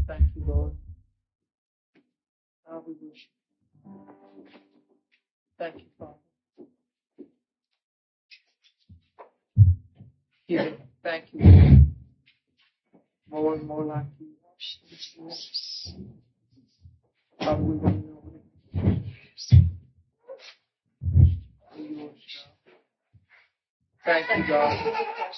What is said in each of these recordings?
Thank you, Lord. God, we worship you. Thank you, Father. Healing. Thank you, Lord. More and more like you. Father, we want to know what it is. Thank you, God.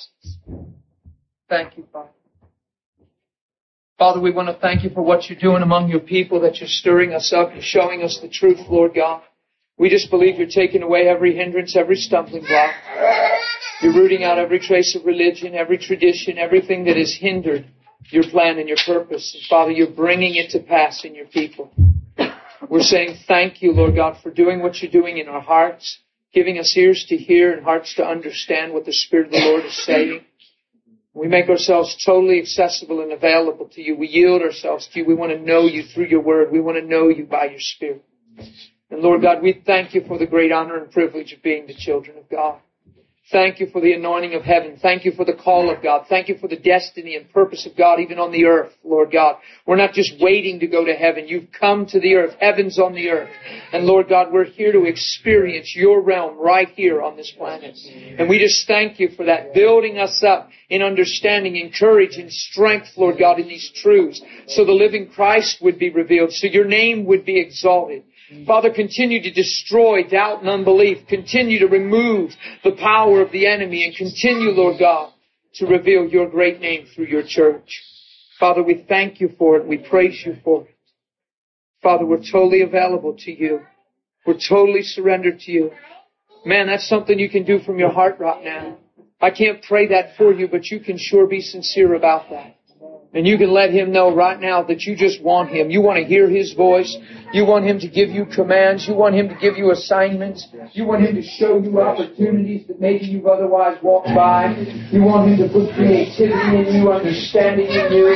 Thank you, Father. Father, we want to thank you for what you're doing among your people, that you're stirring us up and showing us the truth, Lord God. We just believe you're taking away every hindrance, every stumbling block. You're rooting out every trace of religion, every tradition, everything that has hindered your plan and your purpose. And Father, you're bringing it to pass in your people. We're saying thank you, Lord God, for doing what you're doing in our hearts, giving us ears to hear and hearts to understand what the Spirit of the Lord is saying. We make ourselves totally accessible and available to you. We yield ourselves to you. We want to know you through your word. We want to know you by your Spirit. And Lord God, we thank you for the great honor and privilege of being the children of God. Thank you for the anointing of heaven. Thank you for the call of God. Thank you for the destiny and purpose of God even on the earth, Lord God. We're not just waiting to go to heaven. You've come to the earth. Heaven's on the earth. And Lord God, we're here to experience your realm right here on this planet. And we just thank you for that, building us up in understanding and courage and strength, Lord God, in these truths, so the living Christ would be revealed, so your name would be exalted. Father, continue to destroy doubt and unbelief. Continue to remove the power of the enemy, and continue, Lord God, to reveal your great name through your church. Father, we thank you for it. We praise you for it. Father, we're totally available to you. We're totally surrendered to you. Man, that's something you can do from your heart right now. I can't pray that for you, but you can sure be sincere about that. And you can let Him know right now that you just want Him. You want to hear His voice. You want Him to give you commands. You want Him to give you assignments. You want Him to show you opportunities that maybe you've otherwise walked by. You want Him to put creativity in you, understanding in you.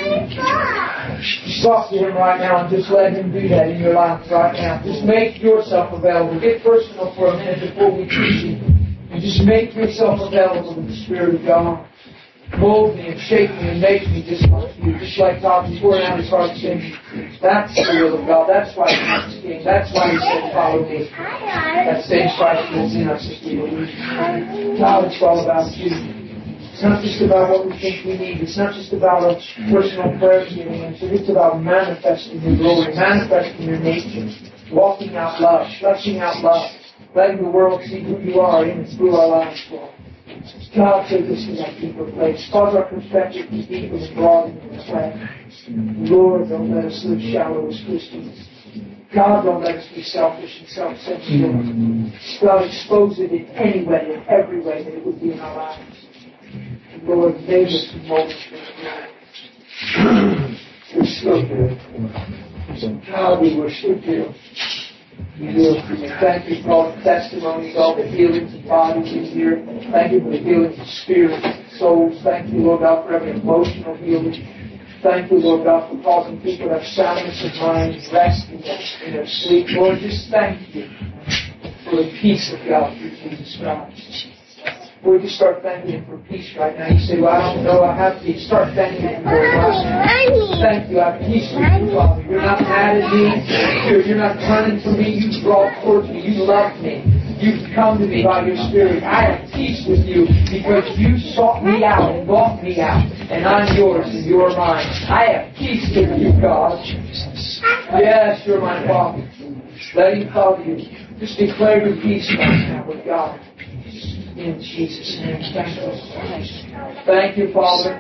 Talk to Him right now and just let Him do that in your life right now. Just make yourself available. Get personal for a minute before we teach you. And just make yourself available to the Spirit of God. Mold me and shape me and make me just like you. Just like God was pouring out His heart saying, that's the will of God. That's why He's King. That's why He said, follow me. That same Christ lives in us if we believe. God, it's all about you. It's not just about what we think we need. It's not just about a personal prayer giving. It's about manifesting your glory, manifesting your nature, walking out love, stretching out love, letting the world see who you are in and through our lives, Lord. God, take us to that deeper place. Cause our perspective to be deeper and broader than the plan. Lord, don't let us live shallow as Christians. God, don't let us be selfish and self-centered. God, expose it in any way, in every way that it would be in our lives. And Lord, make us and mold us for your glory. You're so good. God, we worship you. Thank you for all the testimonies, all the healings of bodies in here. Thank you for the healings of spirits and souls. Thank you, Lord God, for every emotional healing. Thank you, Lord God, for causing people to have soundness of mind, rest in their sleep. Lord, just thank you for the peace of God through Jesus Christ. Lord, just start thanking Him for peace right now. You say, well, I don't know, I have peace. Start thanking Him for it. Thank you, I have peace with you, Father. You're not mad at me. You're not turning from me. You draw towards me. You love me. You've come to me by your Spirit. I have peace with you because you sought me out and bought me out. And I'm yours and you're mine. I have peace with you, God. Yes, you're my Father. Let Him cover you. Just declare your peace right now with God. In Jesus' name. Thank you. Thank you, Father.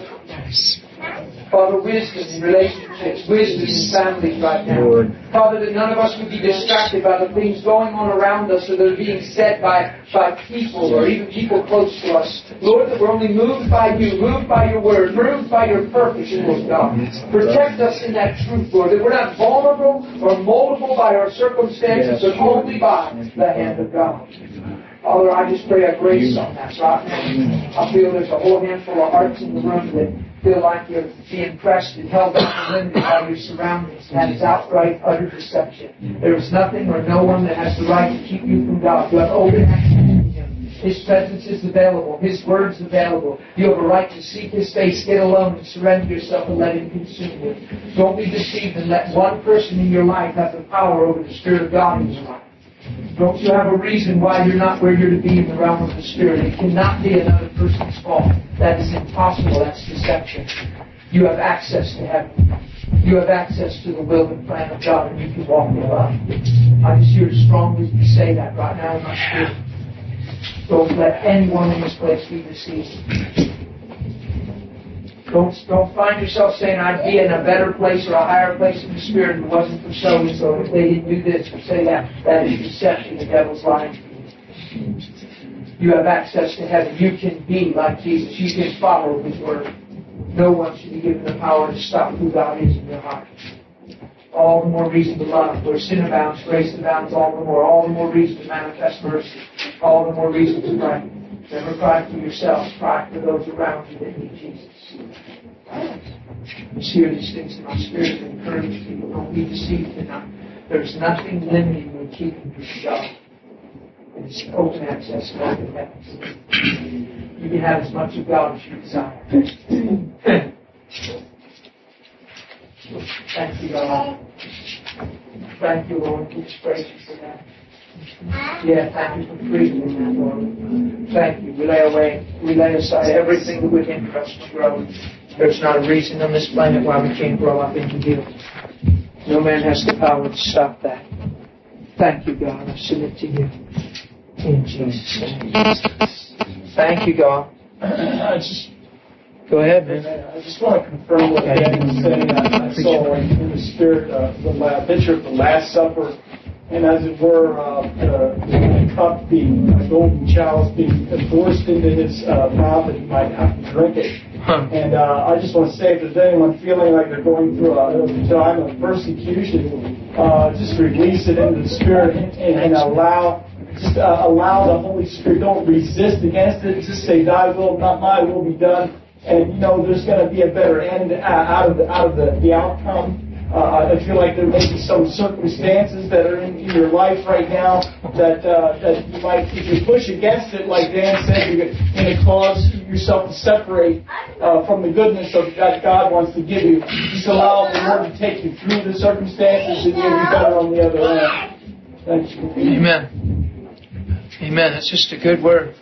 Father, wisdom in relationships, wisdom in families right now. Father, that none of us would be distracted by the things going on around us or that are being said by people or even people close to us. Lord, that we're only moved by you, moved by your word, moved by your purpose, Lord God. Protect us in that truth, Lord, that we're not vulnerable or moldable by our circumstances, but only by the hand of God. Father, I just pray a grace on that right now. I feel there's a whole handful of hearts in the room that feel like you're being pressed and held up and limited by your surroundings. That is outright, utter deception. There is nothing or no one that has the right to keep you from God. You have open access to Him. His presence is available. His word is available. You have a right to seek His face, get alone, and surrender yourself and let Him consume you. Don't be deceived and let one person in your life have the power over the Spirit of God in your life. Don't you have a reason why you're not where you're to be in the realm of the Spirit? It cannot be another person's fault. That is impossible. That's deception. You have access to heaven. You have access to the will and plan of God, and you can walk in love. I just hear strongly say that right now in my spirit. Don't let anyone in this place be deceived. Don't find yourself saying, I'd be in a better place or a higher place in the Spirit if it wasn't for so and so. If they didn't do this or say that, that is deception. The devil's lying to you. You have access to heaven. You can be like Jesus. You can follow His word. No one should be given the power to stop who God is in your heart. All the more reason to love. Where sin abounds, grace abounds all the more. All the more reason to manifest mercy. All the more reason to pray. Never cry for yourselves. Cry for those around you that need Jesus. Just hear these things in my spirit to encourage people. Don't be deceived tonight. There's nothing limiting you in keeping from God. It's open access to open heaven. You can have as much of God as you desire. Thank you, God. Thank you, Lord. We just praise you for that. Yeah, thank you for freedom in that, Lord. Thank you. We lay aside everything that would hinder us from growing. There's not a reason on this planet why we can't grow up into you. No man has the power to stop that. Thank you, God. I submit to you. In Jesus' name. Thank you, God. Go ahead, man. I just want to confirm what Danny was saying. I saw in the Spirit the picture of the Last Supper, and as it were, the cup being, the golden chalice being forced into His mouth that He might have to drink it. And I just want to say, if there's anyone feeling like they're going through a time of persecution, just release it into the Spirit and allow the Holy Spirit. Don't resist against it. Just say, Thy will, not my will, be done. And there's going to be a better end out of the outcome. I feel like there may be some circumstances that are in your life right now that you might, if you push against it, like Dan said, you're going to cause yourself to separate from the goodness of that God wants to give you. Just allow the Lord to take you through the circumstances, and you'll be better on the other end. Thank you. Amen. Amen. That's just a good word.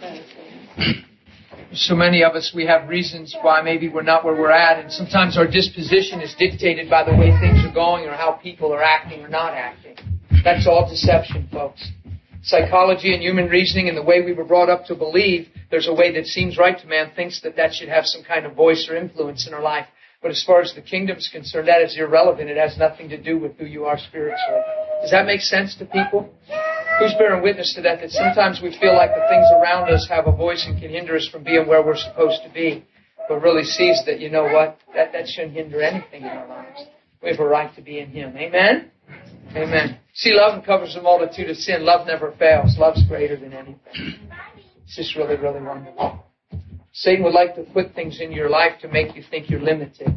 So many of us, we have reasons why maybe we're not where we're at, and sometimes our disposition is dictated by the way things are going or how people are acting or not acting. That's all deception, folks. Psychology and human reasoning and the way we were brought up to believe there's a way that seems right to man thinks that should have some kind of voice or influence in our life. But as far as the kingdom is concerned, that is irrelevant. It has nothing to do with who you are spiritually. Does that make sense to people? Who's bearing witness to that sometimes we feel like the things around us have a voice and can hinder us from being where we're supposed to be, but really sees that, you know what, that shouldn't hinder anything in our lives. We have a right to be in Him. Amen? Amen. See, love covers a multitude of sin. Love never fails. Love's greater than anything. It's just really, really wonderful. Satan would like to put things in your life to make you think you're limited.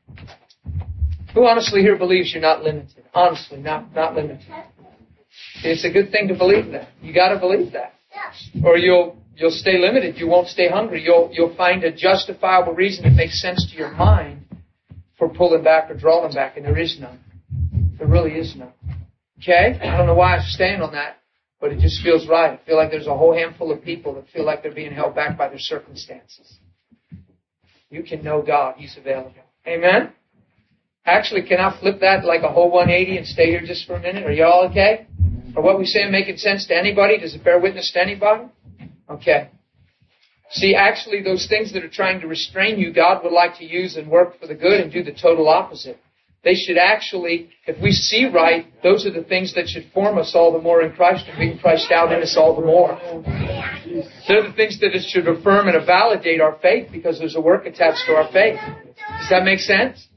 Who honestly here believes you're not limited? Honestly, not limited. It's a good thing to believe that. You got to believe that, or you'll stay limited. You won't stay hungry. You'll find a justifiable reason that makes sense to your mind for pulling back or drawing back, and there is none. There really is none. Okay? I don't know why I'm staying on that, but it just feels right. I feel like there's a whole handful of people that feel like they're being held back by their circumstances. You can know God. He's available. Amen? Actually, can I flip that like a whole 180 and stay here just for a minute? Are you all okay? Are what we say making sense to anybody? Does it bear witness to anybody? Okay. See, actually, those things that are trying to restrain you, God would like to use and work for the good and do the total opposite. They should actually, if we see right, those are the things that should form us all the more in Christ and bring Christ out in us all the more. They're the things that should affirm and validate our faith because there's a work attached to our faith. Does that make sense?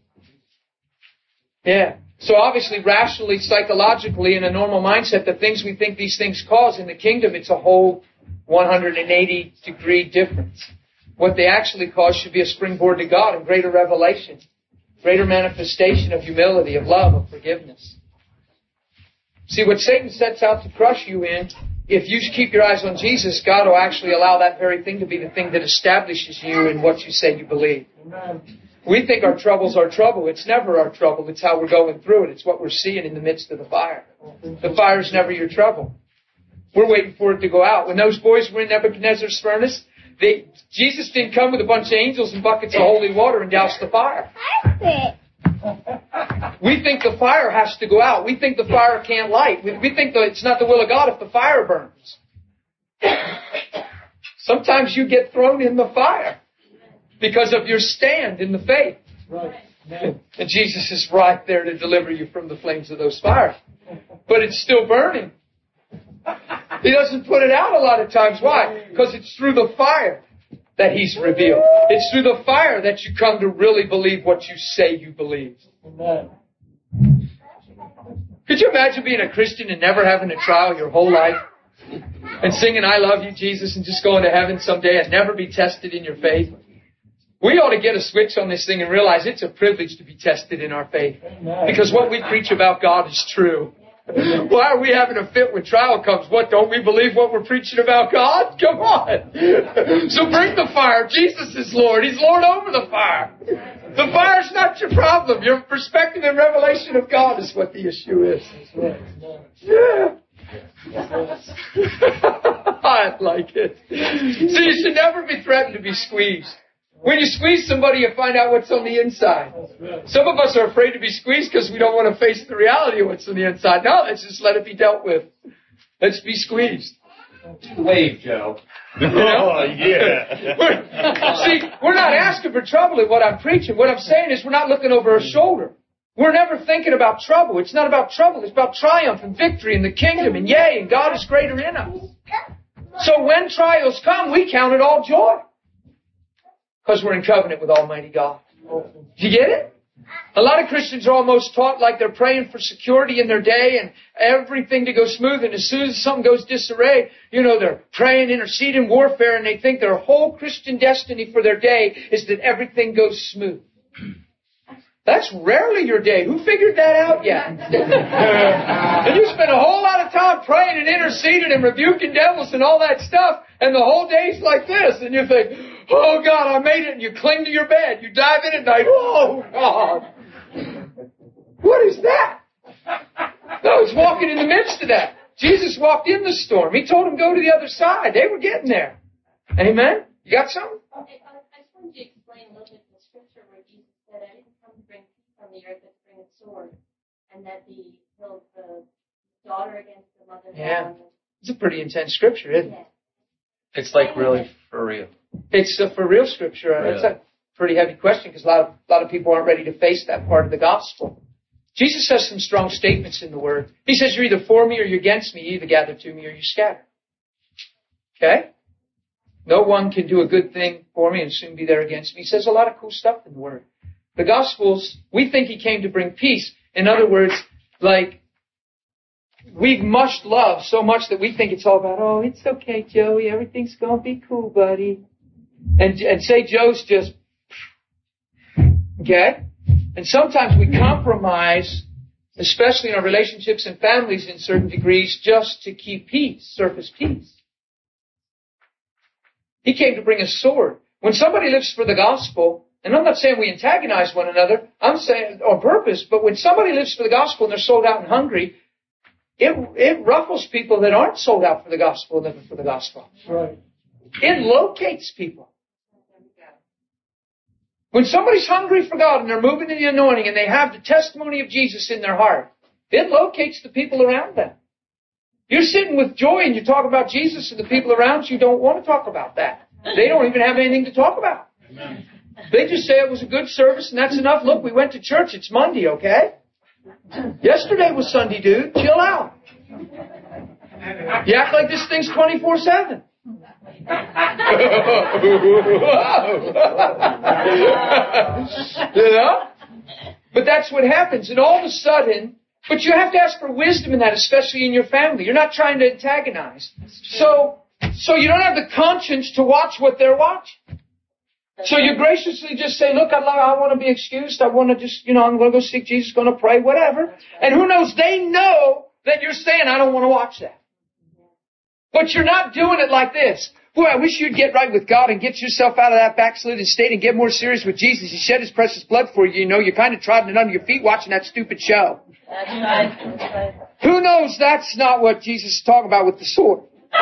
Yeah. So obviously, rationally, psychologically, in a normal mindset, the things we think these things cause in the kingdom, it's a whole 180-degree difference. What they actually cause should be a springboard to God and greater revelation, greater manifestation of humility, of love, of forgiveness. See, what Satan sets out to crush you in if you keep your eyes on Jesus, God will actually allow that very thing to be the thing that establishes you in what you say you believe. We think our trouble's our trouble. It's never our trouble. It's how we're going through it. It's what we're seeing in the midst of the fire. The fire's never your trouble. We're waiting for it to go out. When those boys were in Nebuchadnezzar's furnace, Jesus didn't come with a bunch of angels and buckets of holy water and douse the fire. We think the fire has to go out. We think the fire can't light. We think that it's not the will of God if the fire burns. Sometimes you get thrown in the fire because of your stand in the faith. Right. And Jesus is right there to deliver you from the flames of those fires. But it's still burning. He doesn't put it out a lot of times. Why? Because it's through the fire that He's revealed. It's through the fire that you come to really believe what you say you believe. Amen. Could you imagine being a Christian and never having a trial your whole life? And singing, I love you, Jesus, and just going to heaven someday and never be tested in your faith? We ought to get a switch on this thing and realize it's a privilege to be tested in our faith. Because what we preach about God is true. Why are we having a fit when trial comes? What, don't we believe what we're preaching about God? Come on. So bring the fire. Jesus is Lord. He's Lord over the fire. The fire's not your problem. Your perspective and revelation of God is what the issue is. Yeah. I like it. See, you should never be threatened to be squeezed. When you squeeze somebody, you find out what's on the inside. Some of us are afraid to be squeezed because we don't want to face the reality of what's on the inside. No, let's just let it be dealt with. Let's be squeezed. Wave, Joe. You know? Oh, yeah. We're not asking for trouble in what I'm preaching. What I'm saying is we're not looking over our shoulder. We're never thinking about trouble. It's not about trouble. It's about triumph and victory in the kingdom. And yay, and God is greater in us. So when trials come, we count it all joy. Because we're in covenant with Almighty God. Do you get it? A lot of Christians are almost taught like they're praying for security in their day and everything to go smooth. And as soon as something goes disarray, they're praying, interceding, warfare, and they think their whole Christian destiny for their day is that everything goes smooth. That's rarely your day. Who figured that out yet? And you spend a whole lot of time praying and interceding and rebuking devils and all that stuff, and the whole day's like this, and you think, oh God, I made it, and you cling to your bed. You dive in at night, oh God. What is that? No, it's walking in the midst of that. Jesus walked in the storm. He told them go to the other side. They were getting there. Amen? You got something? I just wanted you to explain a little bit the scripture where Jesus said, I didn't come to bring peace on the earth, but to bring a sword. And that the daughter against the mother. Yeah. It's a pretty intense scripture, isn't it? It's like really for real. It's a for real scripture. Really? It's a pretty heavy question because a lot of people aren't ready to face that part of the gospel. Jesus has some strong statements in the Word. He says, you're either for me or you're against me. You either gather to me or you scatter. Okay? No one can do a good thing for me and soon be there against me. He says a lot of cool stuff in the Word. The Gospels, we think He came to bring peace. In other words, like, we've mushed love so much that we think it's all about, oh, it's okay, Joey, everything's going to be cool, buddy. And say Joe's just, okay? And sometimes we compromise, especially in our relationships and families in certain degrees, just to keep peace, surface peace. He came to bring a sword. When somebody lives for the gospel, and I'm not saying we antagonize one another, I'm saying on purpose, but when somebody lives for the gospel and they're sold out and hungry, it ruffles people that aren't sold out for the gospel and living for the gospel. Right. It locates people. When somebody's hungry for God and they're moving in the anointing and they have the testimony of Jesus in their heart, it locates the people around them. You're sitting with joy and you talk about Jesus and the people around you don't want to talk about that. They don't even have anything to talk about. Amen. They just say it was a good service and that's enough. Look, we went to church. It's Monday, okay? Yesterday was Sunday, dude. Chill out. You act like this thing's 24/7. You know? But that's what happens. And all of a sudden, but you have to ask for wisdom in that, especially in your family. You're not trying to antagonize. So you don't have the conscience to watch what they're watching. So you graciously just say, look, I want to be excused. I want to just, I'm going to go seek Jesus, going to pray, whatever. And who knows, they know that you're saying, I don't want to watch that. But you're not doing it like this. Boy, I wish you'd get right with God and get yourself out of that backslidden state and get more serious with Jesus. He shed His precious blood for you. You know, you're kind of trotting it under your feet watching that stupid show. That's right. That's right. Who knows that's not what Jesus is talking about with the sword?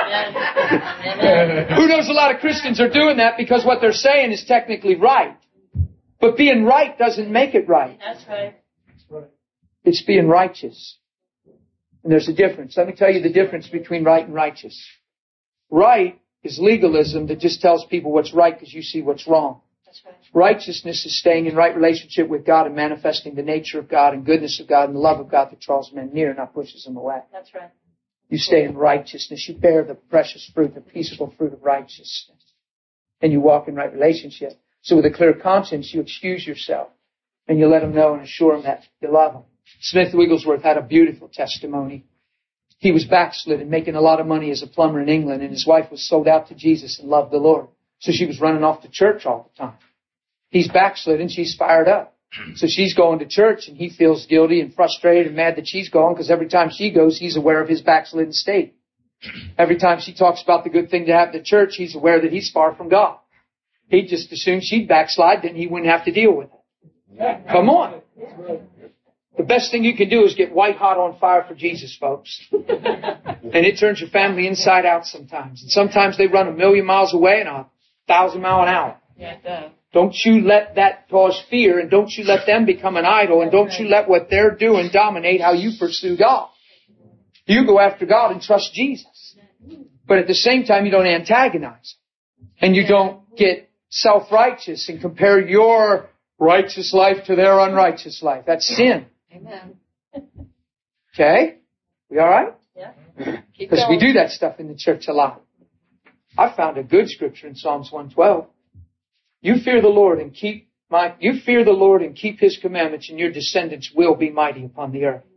Amen. Who knows a lot of Christians are doing that because what they're saying is technically right. But being right doesn't make it right. That's right. It's being righteous. And there's a difference. Let me tell you the difference between right and righteous. Right is legalism that just tells people what's right because you see what's wrong. That's right. Righteousness is staying in right relationship with God and manifesting the nature of God and goodness of God and the love of God that draws men near, not pushes them away. That's right. You stay in righteousness. You bear the precious fruit, the peaceable fruit of righteousness. And you walk in right relationship. So with a clear conscience, you excuse yourself. And you let them know and assure them that you love them. Smith Wigglesworth had a beautiful testimony. He was backslidden, making a lot of money as a plumber in England, and his wife was sold out to Jesus and loved the Lord. So she was running off to church all the time. He's backslidden, she's fired up. So she's going to church, and he feels guilty and frustrated and mad that she's going, because every time she goes, he's aware of his backslidden state. Every time she talks about the good thing to happen to church, he's aware that he's far from God. He'd just assume she'd backslide, then he wouldn't have to deal with it. Come on. The best thing you can do is get white hot on fire for Jesus, folks. And it turns your family inside out sometimes. And sometimes they run 1,000,000 miles away and 1,000 miles an hour. Yeah, it does. Don't you let that cause fear, and don't you let them become an idol, and don't you let what they're doing dominate how you pursue God. You go after God and trust Jesus. But at the same time, you don't antagonize. And you don't get self-righteous and compare your righteous life to their unrighteous life. That's sin. Amen. Okay? We all right? Yeah. Because we do that stuff in the church a lot. I found a good scripture in Psalms 112. You fear the Lord and keep His commandments, and your descendants will be mighty upon the earth.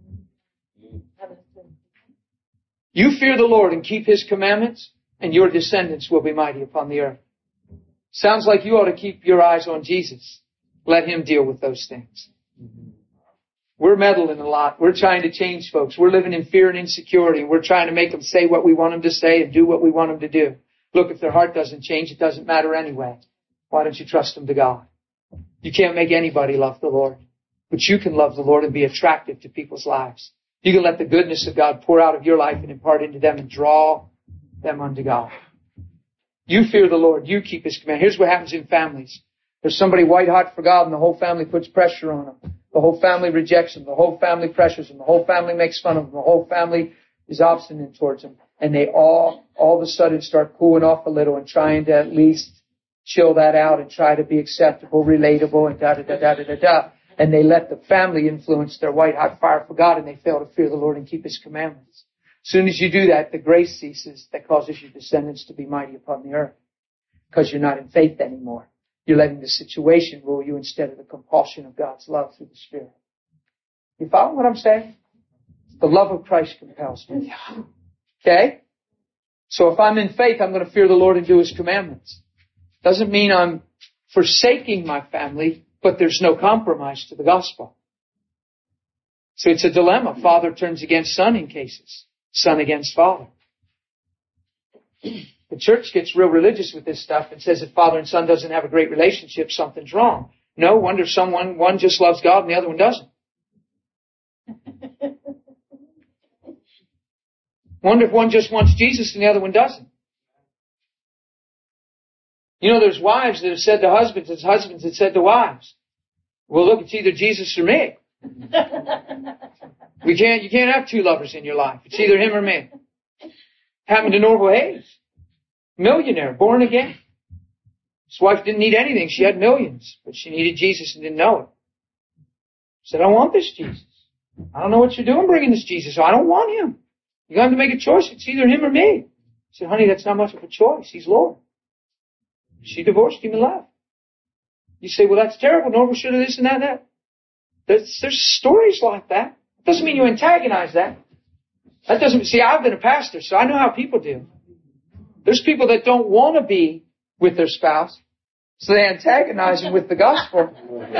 You fear the Lord and keep His commandments, and your descendants will be mighty upon the earth. Sounds like you ought to keep your eyes on Jesus. Let Him deal with those things. We're meddling a lot. We're trying to change folks. We're living in fear and insecurity. We're trying to make them say what we want them to say and do what we want them to do. Look, if their heart doesn't change, it doesn't matter anyway. Why don't you trust them to God? You can't make anybody love the Lord. But you can love the Lord and be attractive to people's lives. You can let the goodness of God pour out of your life and impart into them and draw them unto God. You fear the Lord. You keep His command. Here's what happens in families. There's somebody white hot for God and the whole family puts pressure on them. The whole family rejects them. The whole family pressures them. The whole family makes fun of them. The whole family is obstinate towards them. And they all of a sudden start cooling off a little and trying to at least chill that out and try to be acceptable, relatable, and da-da-da-da-da-da-da. And they let the family influence their white hot fire for God, and they fail to fear the Lord and keep His commandments. As soon as you do that, the grace ceases that causes your descendants to be mighty upon the earth. Because you're not in faith anymore. You're letting the situation rule you instead of the compulsion of God's love through the Spirit. You follow what I'm saying? The love of Christ compels me. Okay? So if I'm in faith, I'm going to fear the Lord and do His commandments. Doesn't mean I'm forsaking my family, but there's no compromise to the gospel. So it's a dilemma. Father turns against son in cases. Son against father. The church gets real religious with this stuff and says if father and son doesn't have a great relationship, something's wrong. No wonder one just loves God and the other one doesn't. Wonder if one just wants Jesus and the other one doesn't. You know, there's wives that have said to husbands, there's husbands that said to wives, well, look, it's either Jesus or me. You can't have two lovers in your life. It's either him or me. Happened to Norval Hayes. Millionaire, born again. His wife didn't need anything. She had millions, but she needed Jesus and didn't know it. Said, I want this Jesus. I don't know what you're doing bringing this Jesus. I don't want Him. You're going to have to make a choice. It's either Him or me. I said, honey, that's not much of a choice. He's Lord. She divorced him and left. You say, well, that's terrible. Norval should have this and that. There's stories like that. It doesn't mean you antagonize that. That doesn't, see, I've been a pastor, so I know how people do. There's people that don't want to be with their spouse, so they antagonize them with the gospel.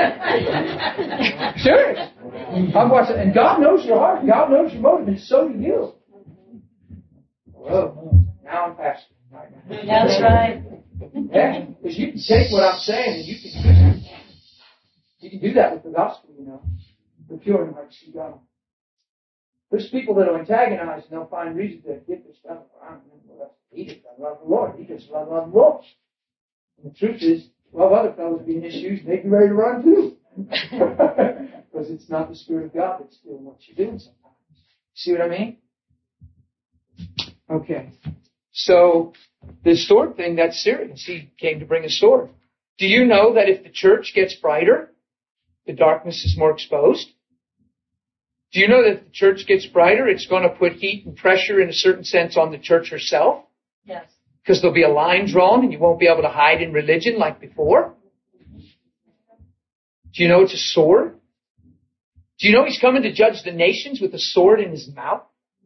Serious. I'm watching, and God knows your heart. God knows your motive, and so do you. Whoa, now I'm pastoring. Right now. That's right. Yeah, because you can take what I'm saying and you can use it. You can do that with the gospel, you know. The pure in heart see God. There's people that will antagonize and they'll find reasons to get this stuff. He just doesn't love the Lord. He just doesn't love the Lord. And the truth is, 12 other fellows be in his shoes, they'd be ready to run too. Because it's not the Spirit of God that's doing what you're doing sometimes. See what I mean? Okay. So, this sword thing, that's serious. He came to bring a sword. Do you know that if the church gets brighter, the darkness is more exposed? Do you know that if the church gets brighter, it's going to put heat and pressure in a certain sense on the church herself? Yes. Because there'll be a line drawn and you won't be able to hide in religion like before? Do you know it's a sword? Do you know he's coming to judge the nations with a sword in his mouth?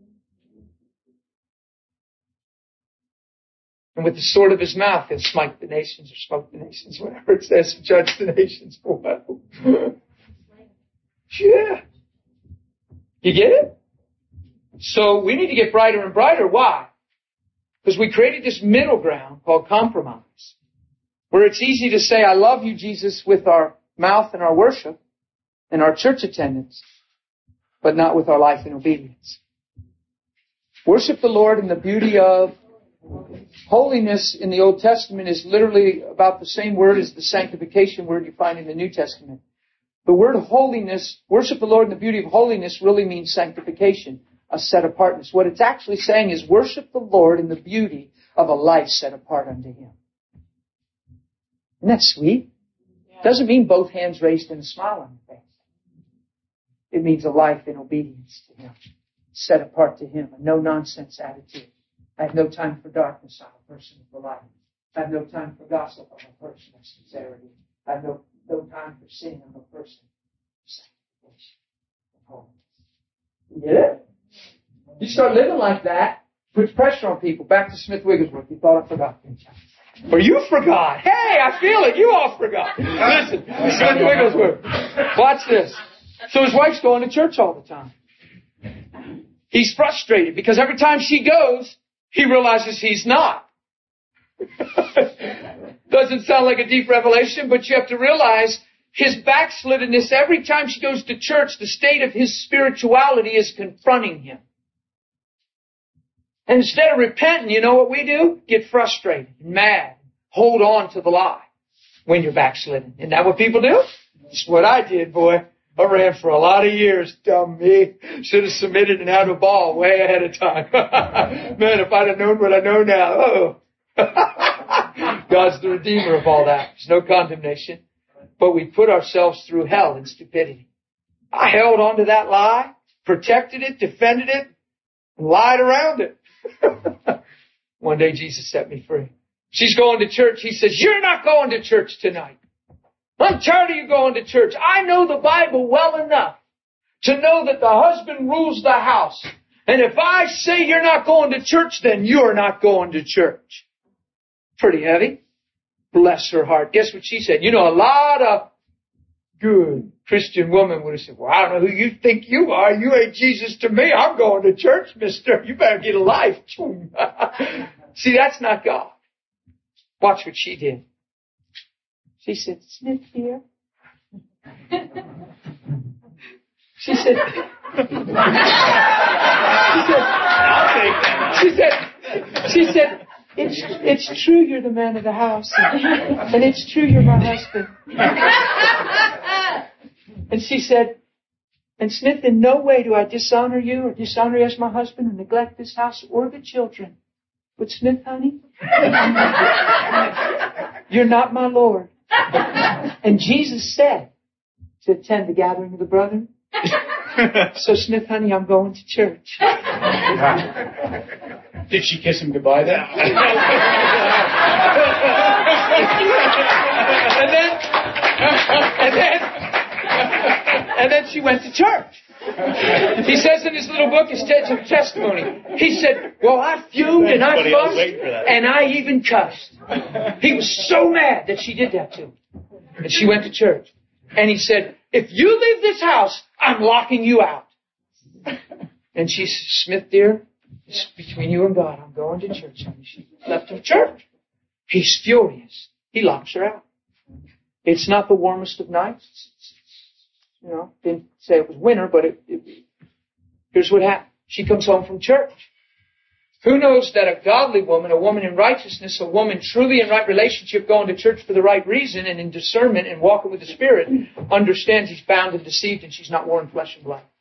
And with the sword of his mouth, he'll smite the nations or smote the nations, whatever it says, judge the nations. Wow. Yeah. You get it? So we need to get brighter and brighter. Why? Because we created this middle ground called compromise, where it's easy to say, I love you, Jesus, with our mouth and our worship and our church attendance, but not with our life in obedience. Worship the Lord in the beauty of holiness in the Old Testament is literally about the same word as the sanctification word you find in the New Testament. The word holiness, worship the Lord in the beauty of holiness really means sanctification, a set apartness. What it's actually saying is worship the Lord in the beauty of a life set apart unto Him. Isn't that sweet? Doesn't mean both hands raised and a smile on your face. It means a life in obedience to Him, set apart to Him, a no-nonsense attitude. I have no time for darkness. I'm a person of the light. I have no time for gossip. I'm a person of sincerity. I have no time for sin. I'm a person of sanctification, of holiness. You get it? You start living like that, puts pressure on people. Back to Smith Wigglesworth. You thought I forgot, didn't you? Or you forgot. Hey, I feel it. You all forgot. Listen, Smith Wigglesworth. Watch this. So his wife's going to church all the time. He's frustrated because every time she goes, he realizes he's not. Doesn't sound like a deep revelation, but you have to realize his backsliddenness, every time she goes to church, the state of his spirituality is confronting him. And instead of repenting, you know what we do? Get frustrated, mad, hold on to the lie when you're backslidden. Isn't that what people do? That's what I did, boy. I ran for a lot of years, dumb me. Should have submitted and had a ball way ahead of time. Man, if I'd have known what I know now, oh. God's the redeemer of all that. There's no condemnation. But we put ourselves through hell in stupidity. I held on to that lie, protected it, defended it, and lied around it. One day Jesus set me free. She's going to church. He says, you're not going to church tonight. I'm tired of you going to church. I know the Bible well enough to know that the husband rules the house. And if I say you're not going to church, then you're not going to church. Pretty heavy. Bless her heart. Guess what she said? You know, a lot of good Christian women would have said, well, I don't know who you think you are. You ain't Jesus to me. I'm going to church, mister. You better get a life. See, that's not God. Watch what she did. She said, Smith here. She said, it's true you're the man of the house. And it's true you're my husband. And she said, and Smith, in no way do I dishonor you or dishonor you as my husband or neglect this house or the children. But Smith, honey, you're not my Lord. And Jesus said to attend the gathering of the brethren. So Smith, honey, I'm going to church. Did she kiss him goodbye then? And then she went to church. He says in his little book, his testimony, he said, well, I fumed and I fussed and I even cussed. He was so mad that she did that to him. And she went to church. And he said, if you leave this house, I'm locking you out. And she said, Smith, dear, It's between you and God. I'm going to church. And she left her church. He's furious. He locks her out. It's not the warmest of nights. Didn't say it was winter, but here's what happened. She comes home from church. Who knows that a godly woman, a woman in righteousness, a woman truly in right relationship, going to church for the right reason and in discernment and walking with the Spirit, understands he's bound and deceived and she's not warring flesh and blood.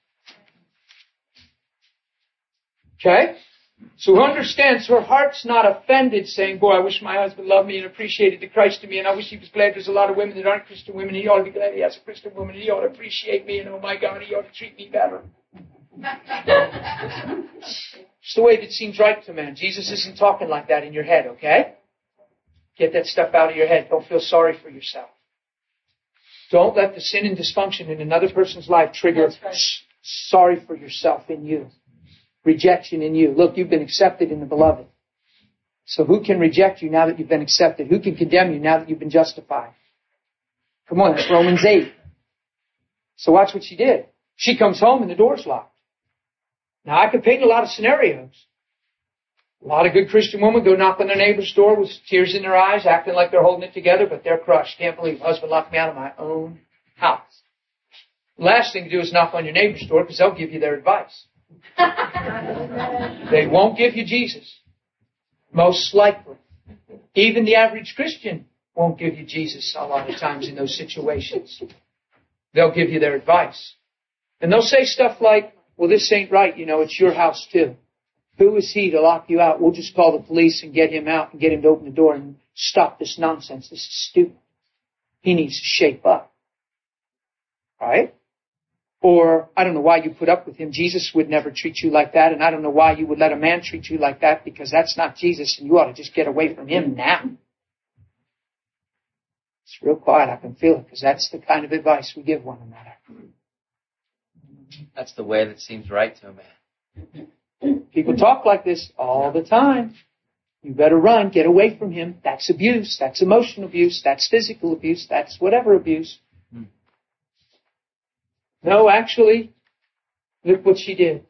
Okay? So who understands her heart's not offended saying, boy, I wish my husband loved me and appreciated the Christ in me, and I wish he was glad there's a lot of women that aren't Christian women. He ought to be glad he has a Christian woman, and he ought to appreciate me, and oh my God, he ought to treat me better. It's the way that seems right to man. Jesus isn't talking like that in your head, okay? Get that stuff out of your head. Don't feel sorry for yourself. Don't let the sin and dysfunction in another person's life trigger sorry for yourself in you. Rejection in you. Look, you've been accepted in the beloved. So who can reject you now that you've been accepted? Who can condemn you now that you've been justified? Come on, that's Romans 8. So watch what she did. She comes home and the door's locked. Now, I could paint a lot of scenarios. A lot of good Christian women go knock on their neighbor's door with tears in their eyes, acting like they're holding it together, but they're crushed. Can't believe husband locked me out of my own house. The last thing to do is knock on your neighbor's door because they'll give you their advice. They won't give you Jesus. Most likely. Even the average Christian won't give you Jesus a lot of times in those situations. They'll give you their advice. And they'll say stuff like, well, this ain't right, it's your house too. Who is he to lock you out? We'll just call the police and get him out and get him to open the door and stop this nonsense. This is stupid. He needs to shape up. Right? Or, I don't know why you put up with him. Jesus would never treat you like that, and I don't know why you would let a man treat you like that, because that's not Jesus, and you ought to just get away from him now. It's real quiet. I can feel it, because that's the kind of advice we give one another. That's the way that seems right to a man. People talk like this all the time. You better run. Get away from him. That's abuse. That's emotional abuse. That's physical abuse. That's whatever abuse. No, actually, look what she did.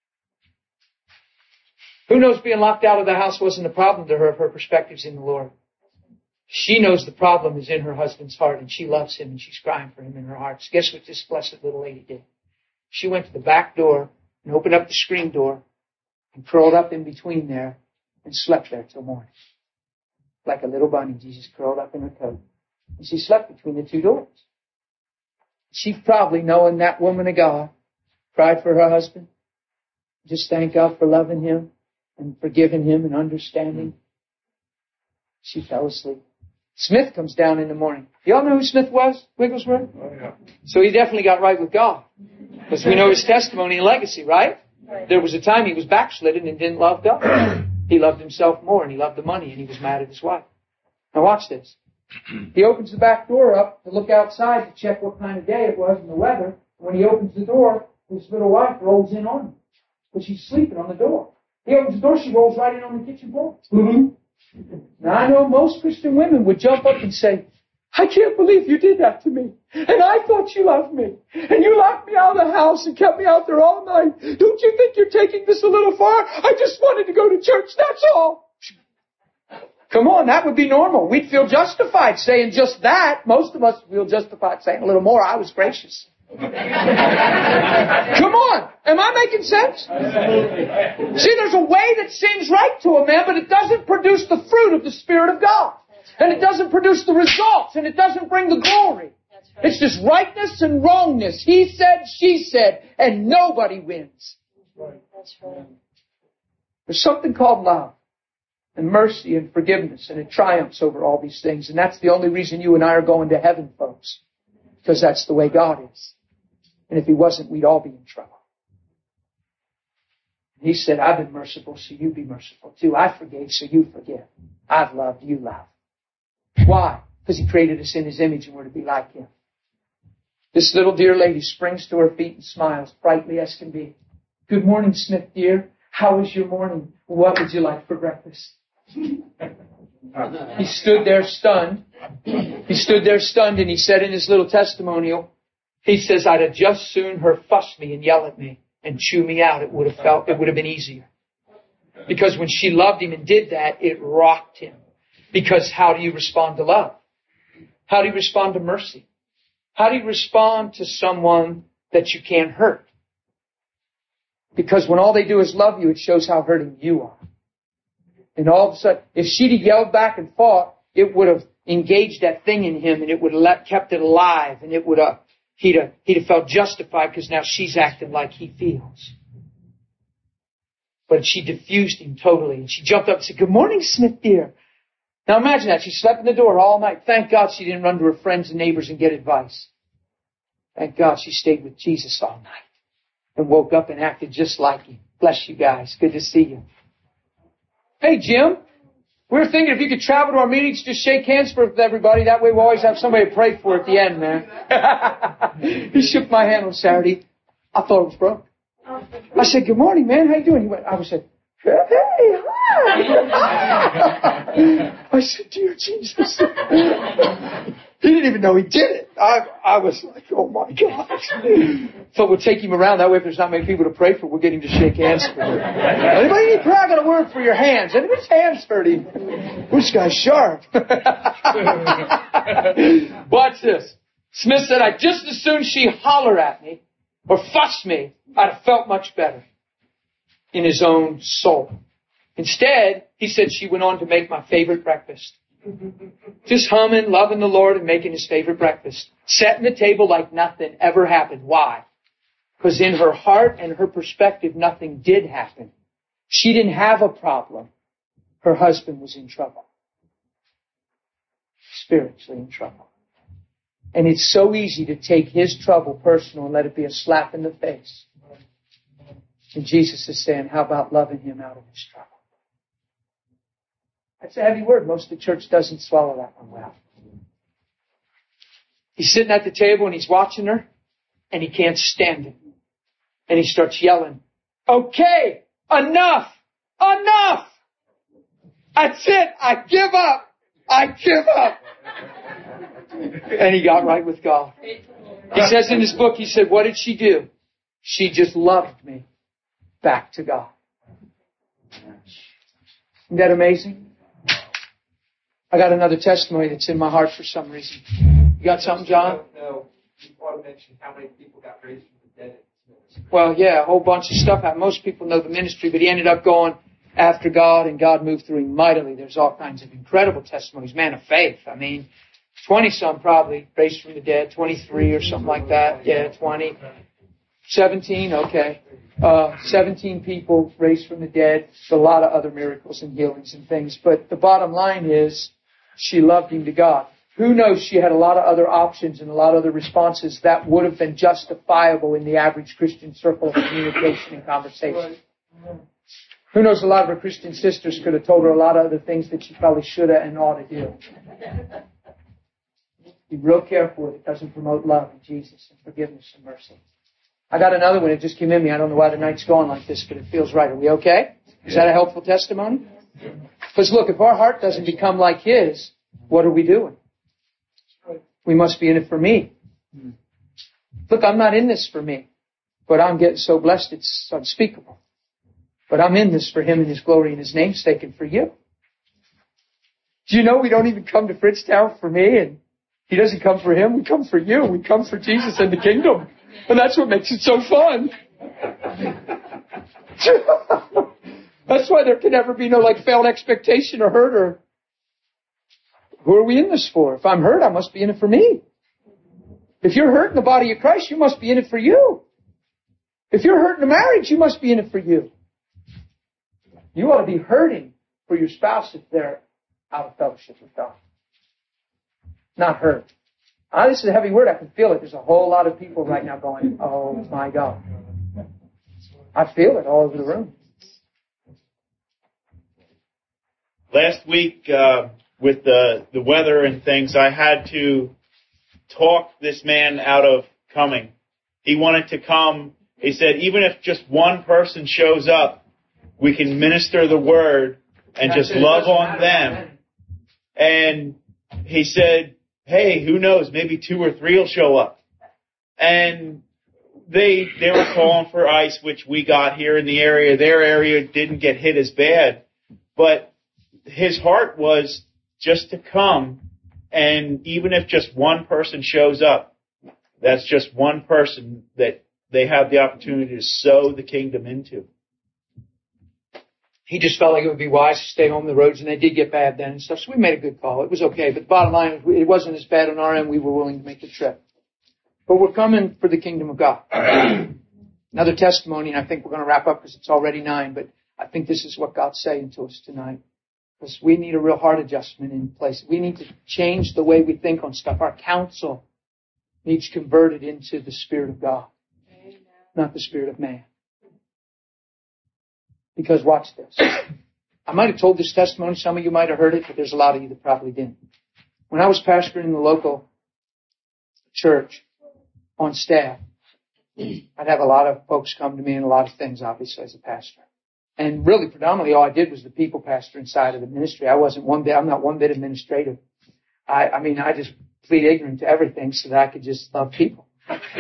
Who knows being locked out of the house wasn't a problem to her if her perspective's in the Lord. She knows the problem is in her husband's heart, and she loves him, and she's crying for him in her heart. So guess what this blessed little lady did? She went to the back door and opened up the screen door and curled up in between there and slept there till morning. Like a little bunny, Jesus curled up in her coat. And she slept between the two doors. She probably, knowing that woman of God, cried for her husband. Just thank God for loving him and forgiving him and understanding. She fell asleep. Smith comes down in the morning. Y'all know who Smith was? Wigglesworth? Oh, yeah. So he definitely got right with God. Because we know his testimony and legacy, right? There was a time he was backslidden and didn't love God. He loved himself more, and he loved the money, and he was mad at his wife. Now watch this. He opens the back door up to look outside to check what kind of day it was and the weather. When he opens the door, his little wife rolls in on him. But she's sleeping on the door. He opens the door, she rolls right in on the kitchen floor. Now I know most Christian women would jump up and say, I can't believe you did that to me. And I thought you loved me. And you locked me out of the house and kept me out there all night. Don't you think you're taking this a little far? I just wanted to go to church, that's all. Come on, that would be normal. We'd feel justified saying just that. Most of us feel justified saying a little more. I was gracious. Come on. Am I making sense? See, there's a way that seems right to a man, but it doesn't produce the fruit of the Spirit of God. And it doesn't produce the results, and it doesn't bring the glory. It's just rightness and wrongness. He said, she said, and nobody wins. That's right. There's something called love and mercy and forgiveness, and it triumphs over all these things. And that's the only reason you and I are going to heaven, folks. Because that's the way God is. And if He wasn't, we'd all be in trouble. And He said, I've been merciful, so you be merciful too. I forgave, so you forgive. I've loved, you love. Why? Because He created us in His image and we're to be like Him. This little dear lady springs to her feet and smiles, brightly as can be. Good morning, Smith dear. How was your morning? What would you like for breakfast? He stood there stunned. He stood there stunned, and he said in his little testimonial, he says, I'd have just soon her fuss me and yell at me and chew me out. It would have been easier. Because when she loved him and did that, it rocked him. Because how do you respond to love? How do you respond to mercy? How do you respond to someone that you can't hurt? Because when all they do is love you, it shows how hurting you are. And all of a sudden, if she'd have yelled back and fought, it would have engaged that thing in him, and it would have kept it alive, and it would have, he'd have felt justified because now she's acting like he feels. But she diffused him totally, and she jumped up and said, "Good morning, Smith dear." Now imagine that. She slept in the door all night. Thank God she didn't run to her friends and neighbors and get advice. Thank God she stayed with Jesus all night and woke up and acted just like him. Bless you guys. Good to see you. Hey, Jim. We were thinking if you could travel to our meetings, just shake hands with everybody. That way we'll always have somebody to pray for at the end, man. He shook my hand on Saturday. I thought it was broke. I said, "Good morning, man. How you doing?" He went, I said, "Hey, hi." I said, "Dear Jesus." He didn't even know he did it. I was like, oh my gosh. So we'll take him around. That way if there's not many people to pray for, we'll get him to shake hands for him. Anybody need prayer? I got a word for your hands. Anybody's hands hurting? This guy's sharp. Watch this. Smith said, just as soon she holler at me or fuss me, I'd have felt much better in his own soul. Instead, he said she went on to make my favorite breakfast. Just humming, loving the Lord, and making His favorite breakfast. Setting the table like nothing ever happened. Why? Because in her heart and her perspective, nothing did happen. She didn't have a problem. Her husband was in trouble. Spiritually in trouble. And it's so easy to take his trouble personal and let it be a slap in the face. And Jesus is saying, how about loving him out of his trouble? That's a heavy word. Most of the church doesn't swallow that one well. He's sitting at the table and he's watching her and he can't stand it. And he starts yelling, "Okay, enough! Enough! That's it! I give up! I give up!" And he got right with God. He says in his book, he said, what did she do? She just loved me back to God. Isn't that amazing? I got another testimony that's in my heart for some reason. You got something, John? No. You want to mention how many people got raised from the dead. Well, yeah, a whole bunch of stuff happened. Most people know the ministry, but he ended up going after God, and God moved through him mightily. There's all kinds of incredible testimonies. Man of faith. I mean, 20-some probably raised from the dead. 23 or something like that. Yeah, 20. 17, okay. 17 people raised from the dead. A lot of other miracles and healings and things. But the bottom line is, she loved him to God. Who knows, she had a lot of other options and a lot of other responses that would have been justifiable in the average Christian circle of communication and conversation. Who knows, a lot of her Christian sisters could have told her a lot of other things that she probably should have and ought to do. Be real careful. It doesn't promote love and Jesus and forgiveness and mercy. I got another one. It just came in me. I don't know why the night's going like this, but it feels right. Are we okay? Is that a helpful testimony? Because look, if our heart doesn't become like his, what are we doing? We must be in it for me. Look, I'm not in this for me, but I'm getting so blessed it's unspeakable. But I'm in this for him and his glory and his namesake and for you. Do you know we don't even come to Fritztown for me and he doesn't come for him? We come for you. We come for Jesus and the kingdom. And that's what makes it so fun. That's why there can never be no failed expectation or hurt or who are we in this for? If I'm hurt, I must be in it for me. If you're hurt in the body of Christ, you must be in it for you. If you're hurt in a marriage, you must be in it for you. You ought to be hurting for your spouse if they're out of fellowship with God. Not hurt. This is a heavy word. I can feel it. There's a whole lot of people right now going, oh my God. I feel it all over the room. Last week, with the weather and things, I had to talk this man out of coming. He wanted to come. He said, even if just one person shows up, we can minister the word and just love on them. And he said, hey, who knows, maybe 2 or 3 will show up. And they were calling for ice, which we got here in the area. Their area didn't get hit as bad. But his heart was just to come, and even if just one person shows up, that's just one person that they have the opportunity to sow the kingdom into. He just felt like it would be wise to stay home the roads, and they did get bad then and stuff, so we made a good call. It was okay, but the bottom line is it wasn't as bad on our end. We were willing to make the trip. But we're coming for the kingdom of God. Another testimony, and I think we're going to wrap up because it's already 9, but I think this is what God's saying to us tonight. Because we need a real heart adjustment in place. We need to change the way we think on stuff. Our counsel needs converted into the Spirit of God, not the Spirit of man. Because watch this. I might have told this testimony. Some of you might have heard it, but there's a lot of you that probably didn't. When I was pastoring in the local church on staff, I'd have a lot of folks come to me and a lot of things, obviously, as a pastor. And really, predominantly, all I did was the people pastor inside of the ministry. I'm not one bit administrative. I just plead ignorant to everything so that I could just love people.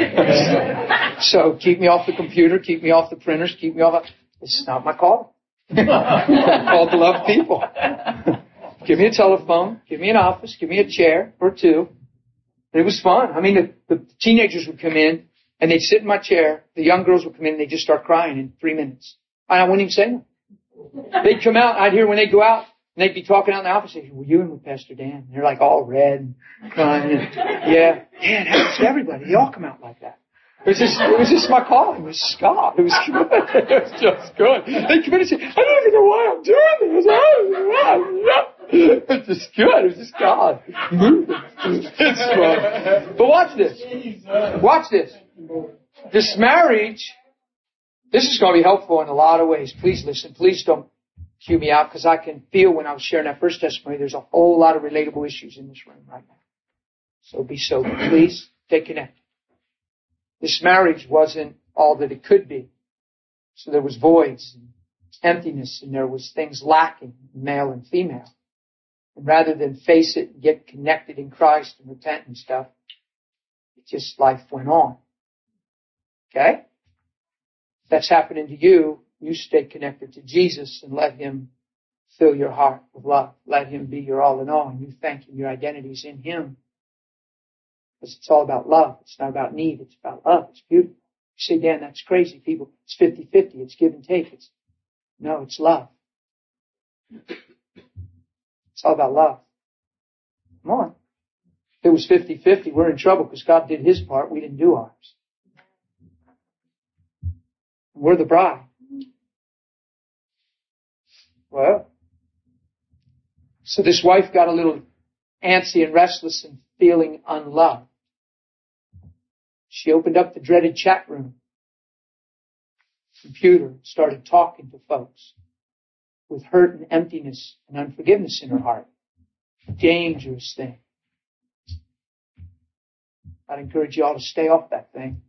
So keep me off the computer, keep me off the printers, keep me off. It's not my call. I'm called to love people. Give me a telephone, give me an office, give me a chair or two. It was fun. I mean, the teenagers would come in and they'd sit in my chair. The young girls would come in and they'd just start crying in 3 minutes. And I wouldn't even say nothing. They'd come out, I'd hear when they'd go out, and they'd be talking out in the office. They'd say, "Were you in with Pastor Dan?" And they're like all red and crying. And, yeah, it happens to everybody. They all come out like that. It was just my calling. It was Scott. It was good. It was just good. They come in and say, "I don't even know why I'm doing this." It's just good. It was just God moving. It's fun. But watch this. Watch this. This marriage, this is going to be helpful in a lot of ways. Please listen. Please don't cue me out because I can feel when I was sharing that first testimony, there's a whole lot of relatable issues in this room right now. So be sober. Please stay connected. This marriage wasn't all that it could be. So there was voids and emptiness and there was things lacking, male and female. And rather than face it and get connected in Christ and repent and stuff, it just life went on. Okay? If that's happening to you, you stay connected to Jesus and let Him fill your heart with love. Let Him be your all in all and you thank Him. Your identity is in Him. Because it's all about love. It's not about need. It's about love. It's beautiful. You say, "Dan, that's crazy. People, it's 50-50. It's give and take." No, it's love. It's all about love. Come on. If it was 50-50, we're in trouble because God did His part. We didn't do ours. We're the bride. Well, so this wife got a little antsy and restless and feeling unloved. She opened up the dreaded chat room, computer, started talking to folks with hurt and emptiness and unforgiveness in her heart. Dangerous thing. I'd encourage you all to stay off that thing.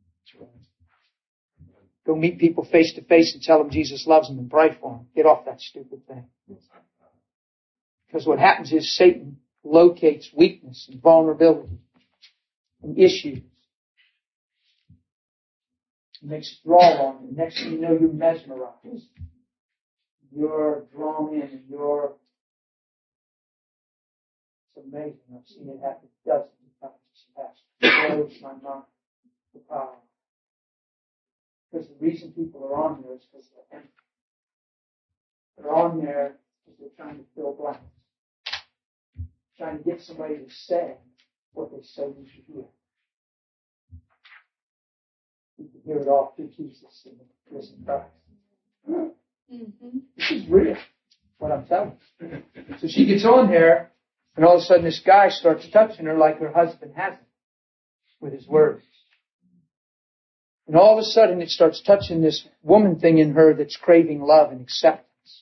Go meet people face to face and tell them Jesus loves them and pray for them. Get off that stupid thing. Because what happens is Satan locates weakness and vulnerability and issues. He makes a draw on you. Next thing you know, you're mesmerized. You're drawn in and you're... It's amazing. I've seen it happen dozens of times. It blows my mind. The power. Because the reason people are on there is because they're empty. They're on there because they're trying to fill blanks. Trying to get somebody to say what they say you should hear. You can hear it all through Jesus in the risen Christ. This is real, what I'm telling you. So she gets on there, and all of a sudden this guy starts touching her like her husband hasn't, with his words. And all of a sudden it starts touching this woman thing in her that's craving love and acceptance.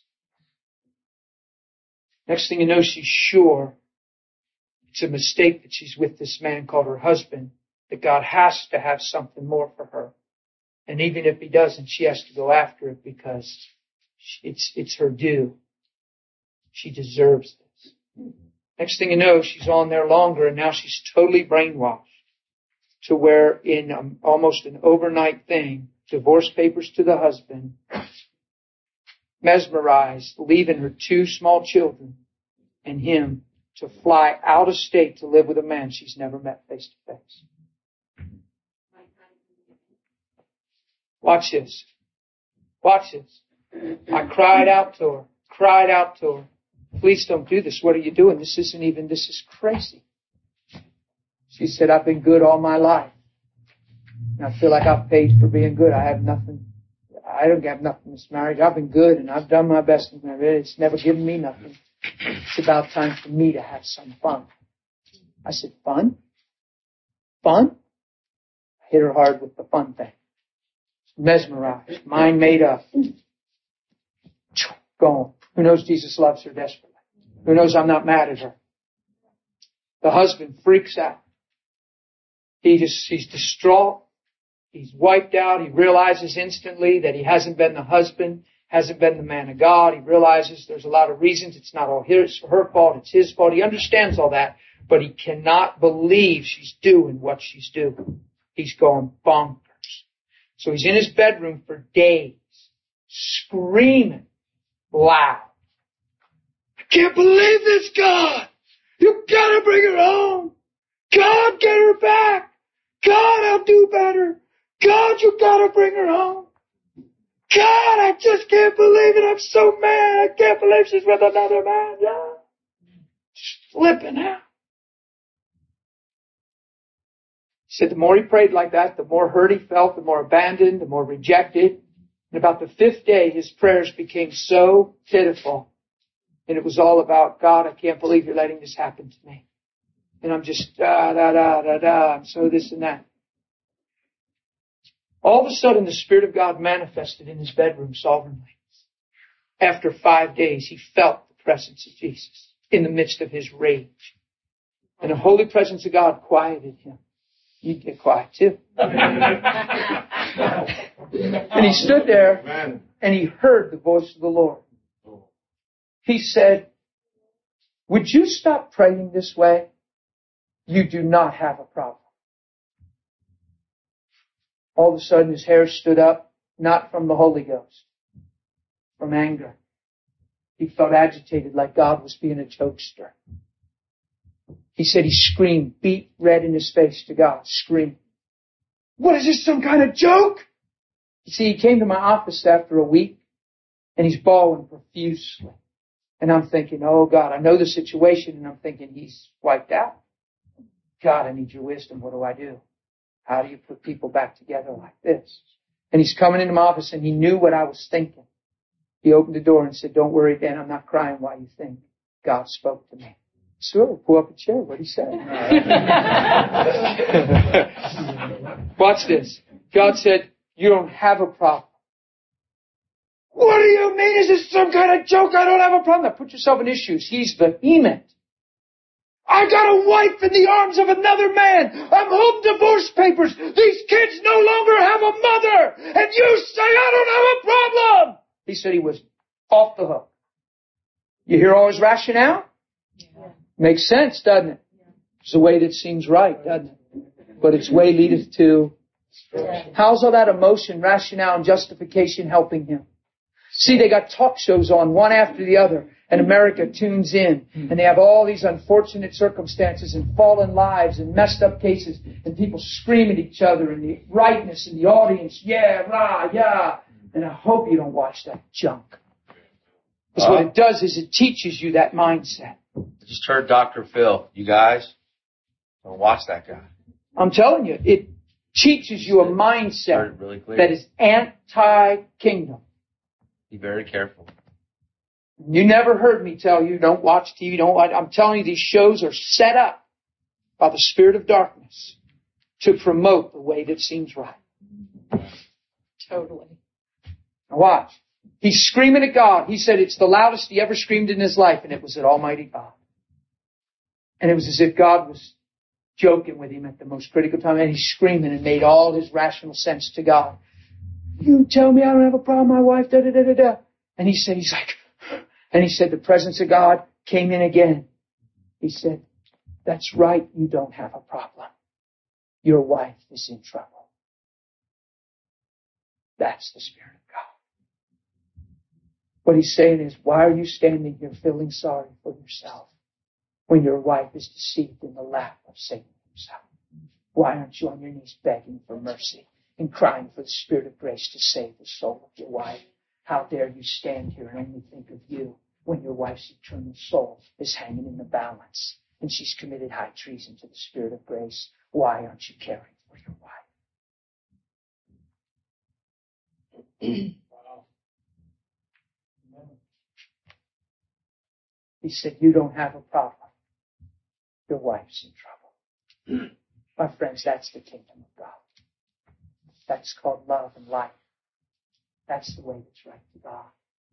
Next thing you know, she's sure it's a mistake that she's with this man called her husband, that God has to have something more for her. And even if He doesn't, she has to go after it because it's her due. She deserves this. Next thing you know, she's on there longer and now she's totally brainwashed. to where in almost an overnight thing, divorce papers to the husband, mesmerized, leaving her 2 small children and him to fly out of state to live with a man she's never met face to face. Watch this. Watch this. I cried out to her. Please don't do this. What are you doing? This is crazy. She said, I've been good all my life. And I feel like I've paid for being good. I have nothing. I don't have nothing in this marriage. I've been good and I've done my best in marriage. It's never given me nothing. It's about time for me to have some fun. I said, fun? Fun? I hit her hard with the fun thing. Mesmerized. Mind made up. Gone. Who knows Jesus loves her desperately? Who knows I'm not mad at her? The husband freaks out. He's distraught. He's wiped out. He realizes instantly that he hasn't been the husband, hasn't been the man of God. He realizes there's a lot of reasons. It's not all her fault. It's his fault. He understands all that, but he cannot believe she's doing what she's doing. He's going bonkers. So he's in his bedroom for days, screaming loud. I can't believe this, God! You gotta bring her home! God, get her back! God, I'll do better! God, you gotta bring her home! God, I just can't believe it! I'm so mad! I can't believe she's with another man! Yeah. Just flipping out. He said the more he prayed like that, the more hurt he felt, the more abandoned, the more rejected. And about the 5th day, his prayers became so pitiful. And it was all about, God, I can't believe you're letting this happen to me. And I'm just, I'm so this and that. All of a sudden, the Spirit of God manifested in his bedroom sovereignly. After 5 days, he felt the presence of Jesus in the midst of his rage. And the holy presence of God quieted him. You get quiet too. And he stood there and he heard the voice of the Lord. He said, would you stop praying this way? You do not have a problem. All of a sudden his hair stood up, not from the Holy Ghost, from anger. He felt agitated like God was being a jokester. He said he screamed, beat red in his face to God, screamed. What is this, some kind of joke? You see, he came to my office after a week and he's bawling profusely. And I'm thinking, oh God, I know the situation, and I'm thinking he's wiped out. God, I need your wisdom. What do I do? How do you put people back together like this? And he's coming into my office and he knew what I was thinking. He opened the door and said, don't worry, Dan, I'm not crying while you think. God spoke to me. Sure, pull up a chair. What'd he say? Watch this. God said, you don't have a problem. What do you mean? Is this some kind of joke? I don't have a problem. Now put yourself in issues. He's vehement. I got a wife in the arms of another man. I'm home divorce papers. These kids no longer have a mother. And you say I don't have a problem. He said he was off the hook. You hear all his rationale? Yeah. Makes sense, doesn't it? It's the way that seems right, doesn't it? But its way leadeth to... How's all that emotion, rationale, and justification helping him? See, they got talk shows on one after the other, and America tunes in, and they have all these unfortunate circumstances and fallen lives and messed up cases, and people scream at each other, and the rightness in the audience, yeah, rah, yeah. And I hope you don't watch that junk. Because what it does is it teaches you that mindset. I just heard Dr. Phil. You guys, don't watch that guy. I'm telling you, it teaches you a mindset really clear. That is anti-kingdom. Be very careful. You never heard me tell you, don't watch TV, don't watch. I'm telling you, these shows are set up by the spirit of darkness to promote the way that seems right. Totally. Now watch. He's screaming at God. He said it's the loudest he ever screamed in his life, and it was at Almighty God. And it was as if God was joking with him at the most critical time, and he's screaming and made all his rational sense to God. You tell me I don't have a problem, my wife, da-da-da-da-da. And he said, the presence of God came in again. He said, that's right, you don't have a problem. your wife is in trouble. That's the Spirit of God. What he's saying is, why are you standing here feeling sorry for yourself when your wife is deceived in the lap of Satan himself? Why aren't you on your knees begging for mercy and crying for the Spirit of grace to save the soul of your wife? How dare you stand here and only think of you when your wife's eternal soul is hanging in the balance and she's committed high treason to the Spirit of grace? Why aren't you caring for your wife? He said, you don't have a problem. Your wife's in trouble. My friends, that's the kingdom of God. That's called love and life. That's the way that's right to God.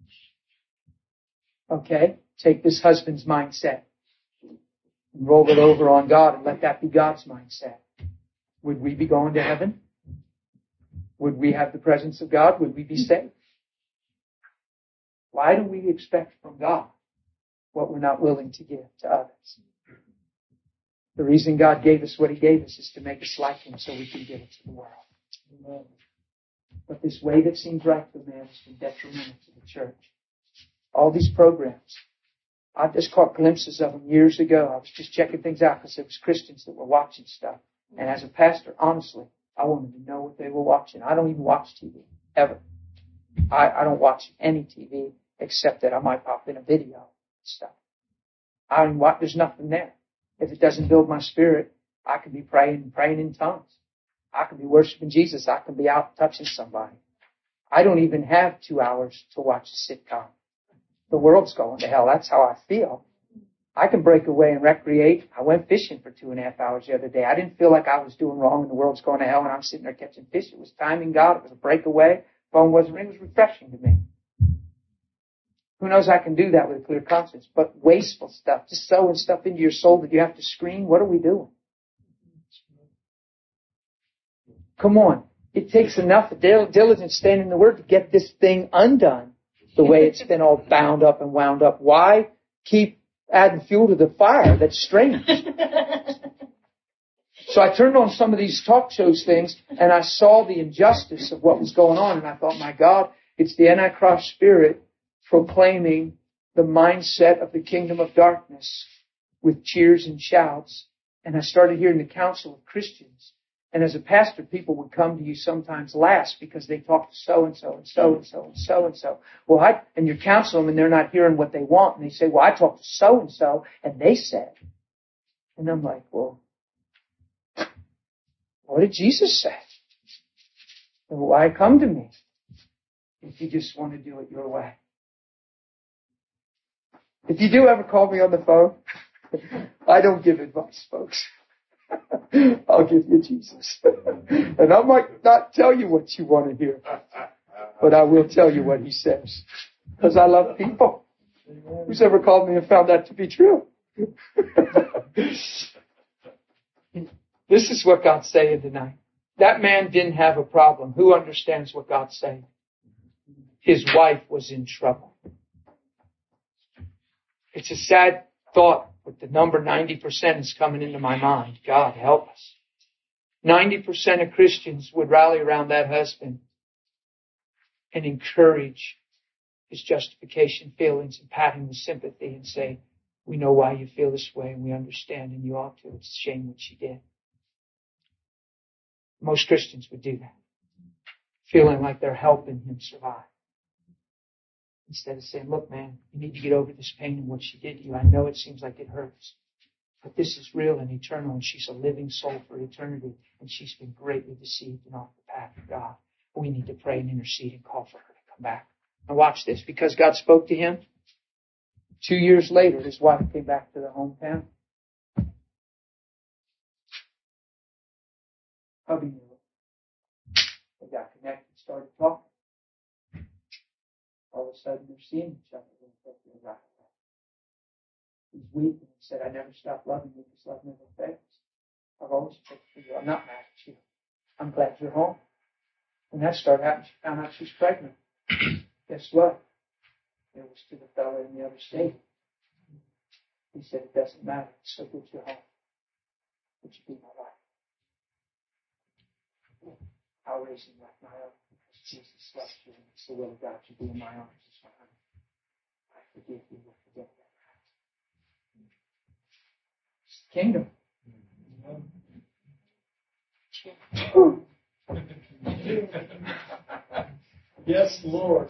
Okay? Take this husband's mindset and roll it over on God and let that be God's mindset. Would we be going to heaven? Would we have the presence of God? Would we be saved? Why do we expect from God what we're not willing to give to others? The reason God gave us what He gave us is to make us like Him so we can give it to the world. Amen. But this way that seems right for man has been detrimental to the church. All these programs, I just caught glimpses of them years ago. I was just checking things out because there was Christians that were watching stuff. And as a pastor, honestly, I wanted to know what they were watching. I don't even watch TV, ever. I don't watch any TV except that I might pop in a video and stuff. I don't even watch, there's nothing there. If it doesn't build my spirit, I could be praying in tongues. I could be worshiping Jesus. I could be out touching somebody. I don't even have 2 hours to watch a sitcom. The world's going to hell. That's how I feel. I can break away and recreate. I went fishing for 2.5 hours the other day. I didn't feel like I was doing wrong and the world's going to hell and I'm sitting there catching fish. It was timing God. It was a breakaway. Phone wasn't ringing. It was refreshing to me. Who knows I can do that with a clear conscience. But wasteful stuff, just sowing stuff into your soul that you have to screen, what are we doing? Come on. It takes enough diligence staying in the Word to get this thing undone the way it's been all bound up and wound up. Why keep adding fuel to the fire? That's strange. So I turned on some of these talk shows things and I saw the injustice of what was going on and I thought, my God, it's the Antichrist spirit proclaiming the mindset of the kingdom of darkness with cheers and shouts. And I started hearing the counsel of Christians. And as a pastor, people would come to you sometimes last because they talk to so-and-so and so-and-so and so-and-so. Well, and you counsel them and they're not hearing what they want. And they say, well, I talked to so-and-so and they said. And I'm like, well, what did Jesus say? And why come to me if you just want to do it your way? If you do ever call me on the phone, I don't give advice, folks. I'll give you Jesus. And I might not tell you what you want to hear, but I will tell you what He says. Because I love people. Who's ever called me and found that to be true? This is what God's saying tonight. That man didn't have a problem. Who understands what God's saying? His wife was in trouble. It's a sad thought, but the number 90% is coming into my mind. God help us. 90% of Christians would rally around that husband and encourage his justification feelings and pat him with sympathy and say, we know why you feel this way and we understand and you ought to. It's a shame what she did. Most Christians would do that, feeling like they're helping him survive. Instead of saying, look, man, you need to get over this pain and what she did to you. I know it seems like it hurts, but this is real and eternal, and she's a living soul for eternity, and she's been greatly deceived and off the path of God. We need to pray and intercede and call for her to come back. Now watch this. Because God spoke to him, 2 years later, his wife came back to the hometown. Hubby knew it. They got connected, started talking. All of a sudden, they're seeing each other. He's weeping and said, I never stopped loving you because love never fails. I've always prayed for you. I'm not mad at you. I'm glad you're home. When that started happening, she found out she was pregnant. Guess what? It was to the fellow in the other state. He said, it doesn't matter. It's so good you're home. Would you be my wife? I'll raise him like my own. Jesus loves you, and it's the will of God to be in my arms as well. I forgive you, I forgive them. Kingdom. Yes, Lord.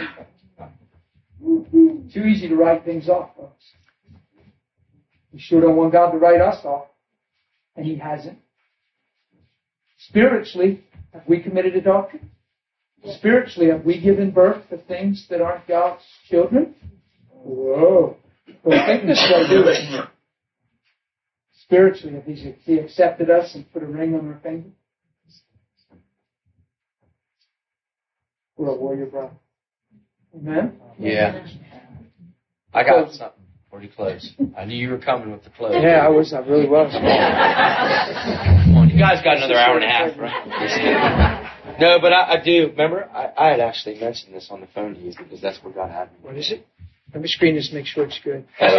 Too easy to write things off, folks. We sure don't want God to write us off. And He hasn't. Spiritually, have we committed adultery? Spiritually, have we given birth to things that aren't God's children? Whoa. Don't think this way, do we? Spiritually, have He accepted us and put a ring on our finger? We're a warrior brother. Amen? Yeah. I got something pretty close. I knew you were coming with the close. Yeah, I really was. Come on, you guys got another hour and a half, right? No, but I do. Remember, I had actually mentioned this on the phone to you because that's where God had me. What is it? Let me screen this, make sure it's good. It's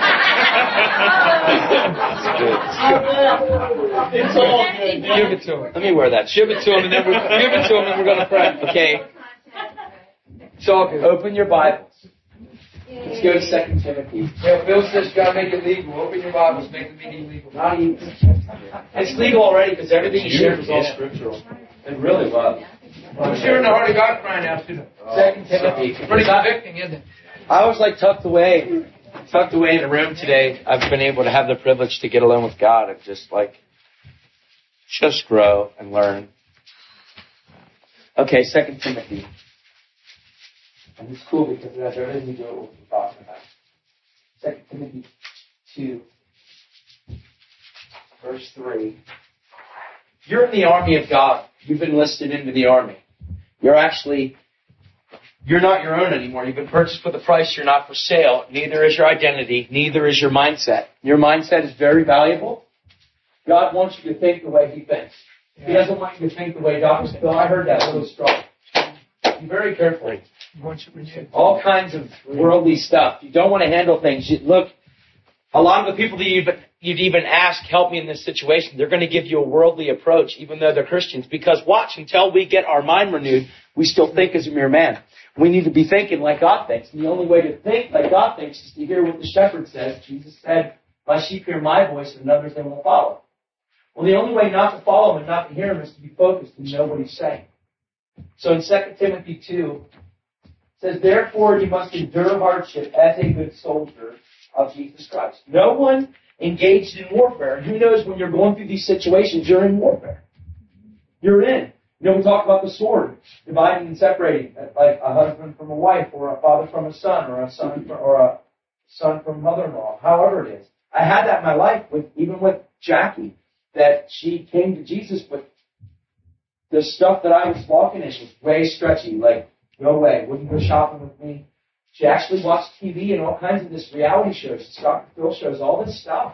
all good. Give it to him. Let me wear that. Give it to him, and then we're going to pray. Okay. It's all good. Open your Bibles. Let's go to 2 Timothy. Yeah, Bill says you got to make it legal. Open your Bibles, make the meeting legal. Not even. It's legal already because everything you shared was all scriptural. It really was. Who's hearing the heart of God crying out to them? 2 Timothy. Pretty convicting, isn't it? I was like tucked away in a room today. I've been able to have the privilege to get alone with God and just grow and learn. Okay, 2 Timothy. And it's cool because it has everything to do with what we're talking about. 2 Timothy 2, verse 3. You're in the army of God. You've been enlisted into the army. You're not your own anymore. You've been purchased with a price. You're not for sale. Neither is your identity. Neither is your mindset. Your mindset is very valuable. God wants you to think the way He thinks. He doesn't want you to think the way Dr. Phil. I heard that a little strong. Be very careful. All kinds of worldly stuff. You don't want to handle things. Look, a lot of the people that you'd even ask, help me in this situation, they're going to give you a worldly approach, even though they're Christians. Because watch, until we get our mind renewed, we still think as a mere man. We need to be thinking like God thinks. And the only way to think like God thinks is to hear what the shepherd says. Jesus said, my sheep hear my voice, and others they will follow. Well, the only way not to follow him and not to hear him is to be focused and know what he's saying. So in 2 Timothy 2, it says, therefore you must endure hardship as a good soldier of Jesus Christ. No one engaged in warfare. And who knows, when you're going through these situations, you're in warfare. You're in. You know, we talk about the sword, dividing and separating, like a husband from a wife, or a father from a son, or a son from a mother-in-law, however it is. I had that in my life, even with Jackie, that she came to Jesus with the stuff that I was walking in was way stretchy, like, no way, wouldn't go shopping with me. She actually watched TV and all kinds of this reality shows, Dr. Phil shows, all this stuff.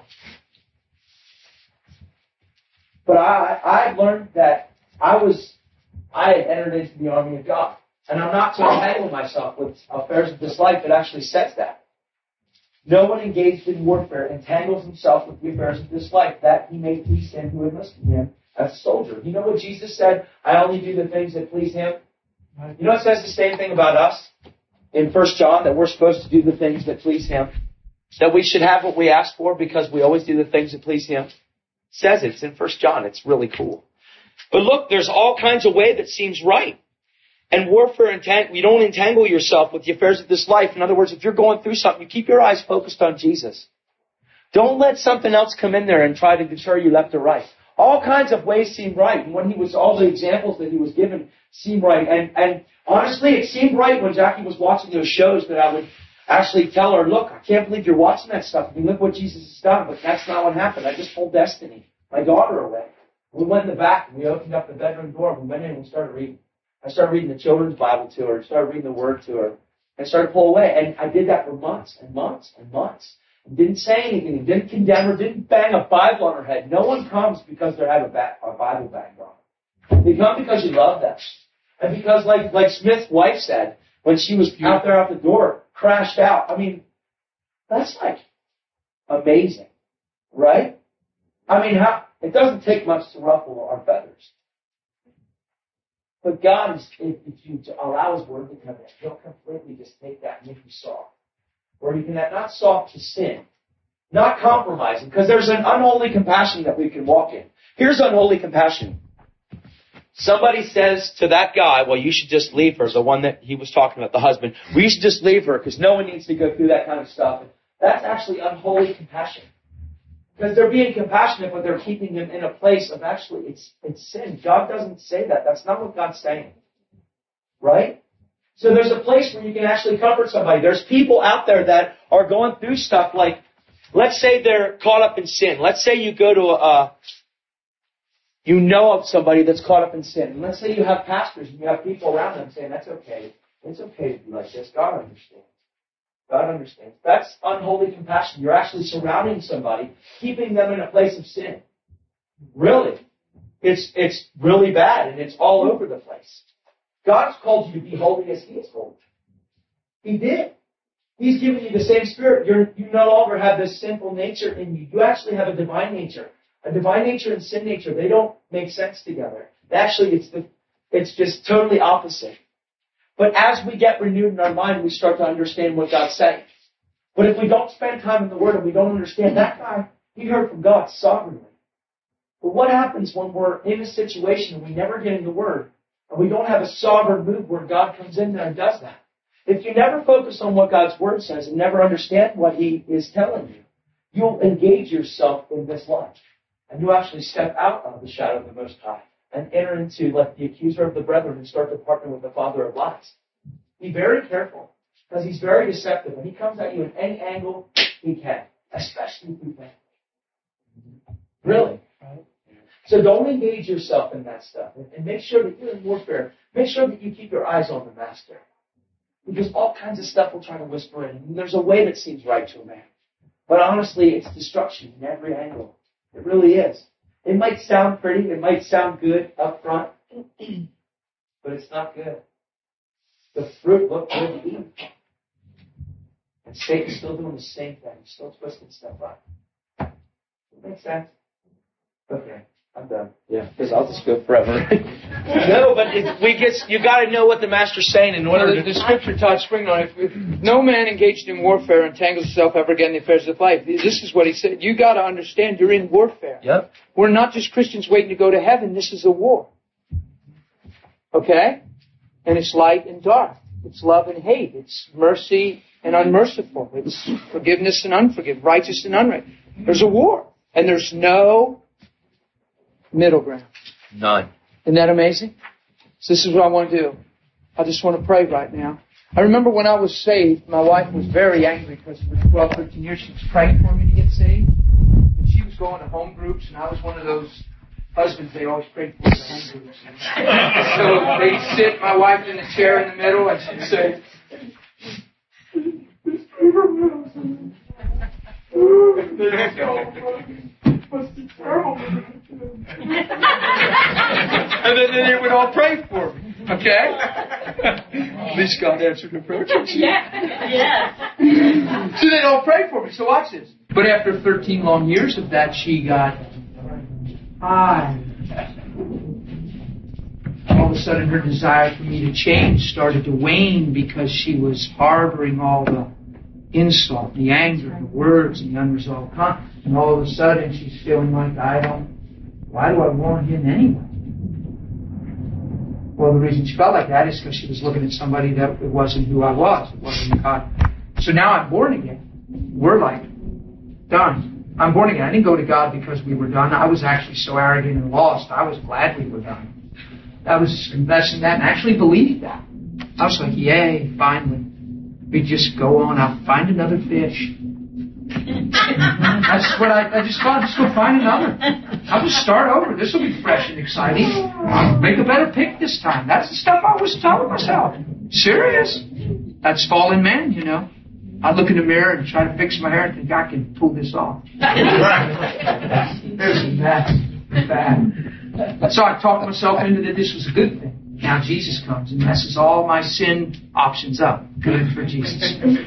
But I learned that I had entered into the army of God. And I'm not to entangle myself with affairs of this life. It actually says that. No one engaged in warfare entangles himself with the affairs of this life, that he may please him who enlisted him as a soldier. You know what Jesus said? I only do the things that please him. You know it says the same thing about us in 1 John, that we're supposed to do the things that please him. That we should have what we ask for because we always do the things that please him. It says it's in 1 John. It's really cool. But look, there's all kinds of way that seems right. And warfare, you don't entangle yourself with the affairs of this life. In other words, if you're going through something, you keep your eyes focused on Jesus. Don't let something else come in there and try to deter you left or right. All kinds of ways seem right. And all the examples that he was given seem right. And honestly, it seemed right when Jackie was watching those shows that I would actually tell her, look, I can't believe you're watching that stuff. I mean, look what Jesus has done. But that's not what happened. I just pulled Destiny, my daughter, away. We went in the back and we opened up the bedroom door and we went in and we started reading. I started reading the children's Bible to her, started reading the Word to her, and started to pull away. And I did that for months and months and months. And didn't say anything, didn't condemn her, didn't bang a Bible on her head. No one comes because they have a Bible banged on them. They come because you love them. And because, like Smith's wife said, when she was out there out the door, crashed out. I mean, that's like amazing, right? I mean, it doesn't take much to ruffle our feathers. But God is, if you allow His Word to come in, He'll completely just take that and make you soft. Or you can have not soft to sin, not compromising, because there's an unholy compassion that we can walk in. Here's unholy compassion. Somebody says to that guy, well, you should just leave her, the one that he was talking about, the husband. Well, you should just leave her because no one needs to go through that kind of stuff. That's actually unholy compassion. Because they're being compassionate, but they're keeping him in a place of actually, it's sin. God doesn't say that. That's not what God's saying. Right? So there's a place where you can actually comfort somebody. There's people out there that are going through stuff like, let's say they're caught up in sin. Let's say you go to you know of somebody that's caught up in sin. And let's say you have pastors and you have people around them saying, that's okay. It's okay to be like this. God understands. God understands. That's unholy compassion. You're actually surrounding somebody, keeping them in a place of sin. Really. It's really bad, and it's all over the place. God's called you to be holy as He is holy. He did. He's given you the same Spirit. You no longer have this sinful nature in you. You actually have a divine nature. A divine nature and sin nature, they don't make sense together. Actually, it's just totally opposite. But as we get renewed in our mind, we start to understand what God's saying. But if we don't spend time in the Word and we don't understand that guy, he heard from God sovereignly. But what happens when we're in a situation and we never get in the Word and we don't have a sovereign move where God comes in there and does that? If you never focus on what God's Word says and never understand what He is telling you, you'll engage yourself in this life. And you'll actually step out of the shadow of the Most High and enter into, like the accuser of the brethren, and start to partner with the father of lies. Be very careful, because he's very deceptive, and he comes at you in any angle he can, especially through family. Really. Right? So don't engage yourself in that stuff, and make sure that you're in warfare. Make sure that you keep your eyes on the Master, because all kinds of stuff will try to whisper in, and there's a way that seems right to a man. But honestly, it's destruction in every angle. It really is. It might sound pretty, it might sound good up front, but it's not good. The fruit looked good to eat. And Satan's still doing the same thing. He's still twisting stuff up. Does that make sense? Okay, I'm done. Yeah, because I'll just go forever. No, but you got to know what the Master's saying in order to... The Scripture taught Spring on it. If no man engaged in warfare entangles himself ever again in the affairs of life. This is what he said. You got to understand you're in warfare. Yep. We're not just Christians waiting to go to heaven. This is a war. Okay? And it's light and dark. It's love and hate. It's mercy and unmerciful. It's forgiveness and unforgiveness. Righteous and unrighteous. There's a war. And there's no middle ground. None. Isn't that amazing? So this is what I want to do. I just want to pray right now. I remember when I was saved, my wife was very angry because for 12, 13 years she was praying for me to get saved. And she was going to home groups, and I was one of those husbands they always prayed for at home groups. So they'd sit my wife in a chair in the middle, and she'd say, and then they would all pray for me. Okay? At least God answered the prayer. Yeah. So they'd all pray for me. So watch this. But after 13 long years of that, she got high. All of a sudden, her desire for me to change started to wane because she was harboring all the insult, the anger, the words, and the unresolved conflict. And all of a sudden, she's feeling like, why do I want him anyway? Well, the reason she felt like that is because she was looking at somebody that it wasn't who I was. It wasn't God. So now I'm born again. We're like, done. I'm born again. I didn't go to God because we were done. I was actually so arrogant and lost. I was glad we were done. I was confessing that and actually believed that. I was like, yay, finally. We just go on. I'll find another fish. That's what I just thought. Just go find another. I'll just start over. This will be fresh and exciting. I'll make a better pick this time. That's the stuff I was telling myself. Serious. That's fallen man, you know. I look in the mirror and try to fix my hair and think I can pull this off. Isn't that bad? So I talked myself into that this was a good thing. Now Jesus comes and messes all my sin options up. Good for Jesus.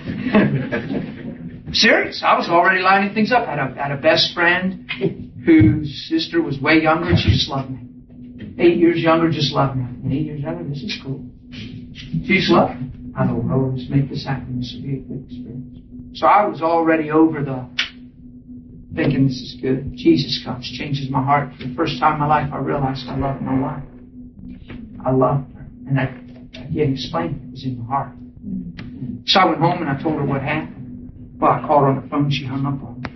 Serious. I was already lining things up. I had a best friend whose sister was way younger and she just loved me. 8 years younger, just love me. And 8 years younger, this is cool. She's loved me. I know, Lord, let's make this happen. This will be a good experience. So I was already over the thinking this is good. Jesus comes, changes my heart. For the first time in my life, I realized I loved my wife. I loved her. And I can't explain it. It was in my heart. So I went home and I told her what happened. Well, I called her on the phone. She hung up on me.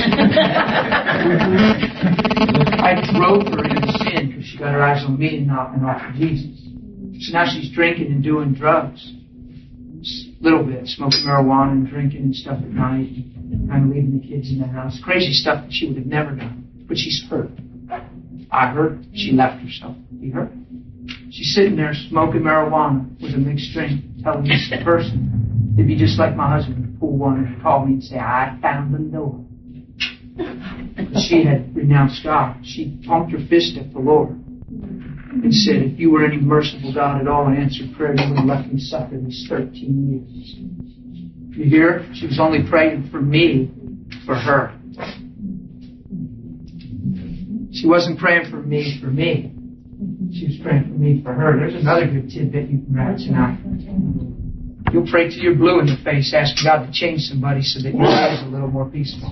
I drove her into sin because she got her eyes on me and off of Jesus. So now she's drinking and doing drugs. A little bit, smoking marijuana and drinking and stuff at night. And I'm leaving the kids in the house. Crazy stuff that she would have never done. But she's hurt. I hurt. She left herself. You hurt? She's sitting there smoking marijuana with a mixed drink, telling this person, it'd be just like my husband, who wanted to call me and say, I found the Lord. Because she had renounced God. She pumped her fist at the Lord and said, if you were any merciful God at all and answered prayer, you would have left me suffer these 13 years. You hear? She was only praying for me, for her. She wasn't praying for me, for me. She was praying for me, for her. There's another good tidbit you can grab tonight. You'll pray till you're blue in the face, asking God to change somebody so that your life is a little more peaceful.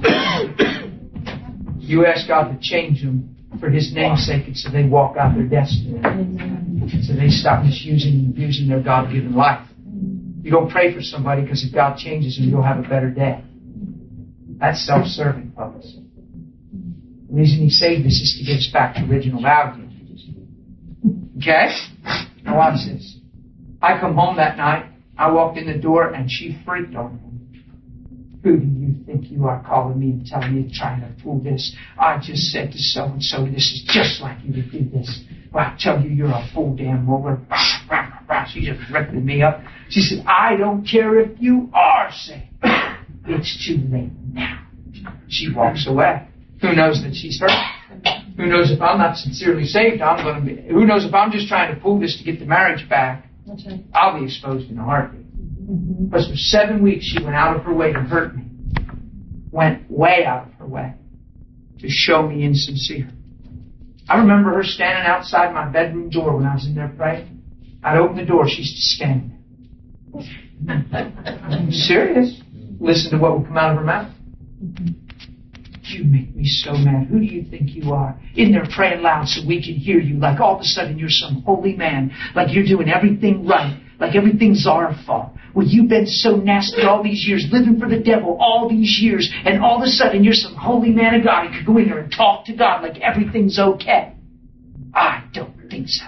You ask God to change them for His name's sake and so they walk out their destiny. So they stop misusing and abusing their God-given life. You don't pray for somebody because if God changes them, you'll have a better day. That's self-serving, folks. The reason He saved us is to get us back to original value. Okay? Now watch this. I come home that night. I walked in the door and she freaked on me. Who do you think you are calling me and telling me to try to fool this? I just said to so-and-so, this is just like you to do this. Well, I tell you, you're a fool damn molar. She just ripped me up. She said, I don't care if you are saved. It's too late now. She walks away. Who knows that she's hurt? Who knows if I'm not sincerely saved, I'm going to be... Who knows if I'm just trying to fool this to get the marriage back, I'll be exposed in a heartbeat. Because for 7 weeks she went out of her way to hurt me. Went way out of her way to show me insincere. I remember her standing outside my bedroom door when I was in there praying. I'd open the door, she's just standing there. I'm serious. Listen to what would come out of her mouth. You make me so mad. Who do you think you are? In there praying loud so we can hear you. Like all of a sudden you're some holy man. Like you're doing everything right. Like everything's our fault. Well, you've been so nasty all these years, living for the devil all these years, and all of a sudden you're some holy man of God. You could go in there and talk to God like everything's okay. I don't think so.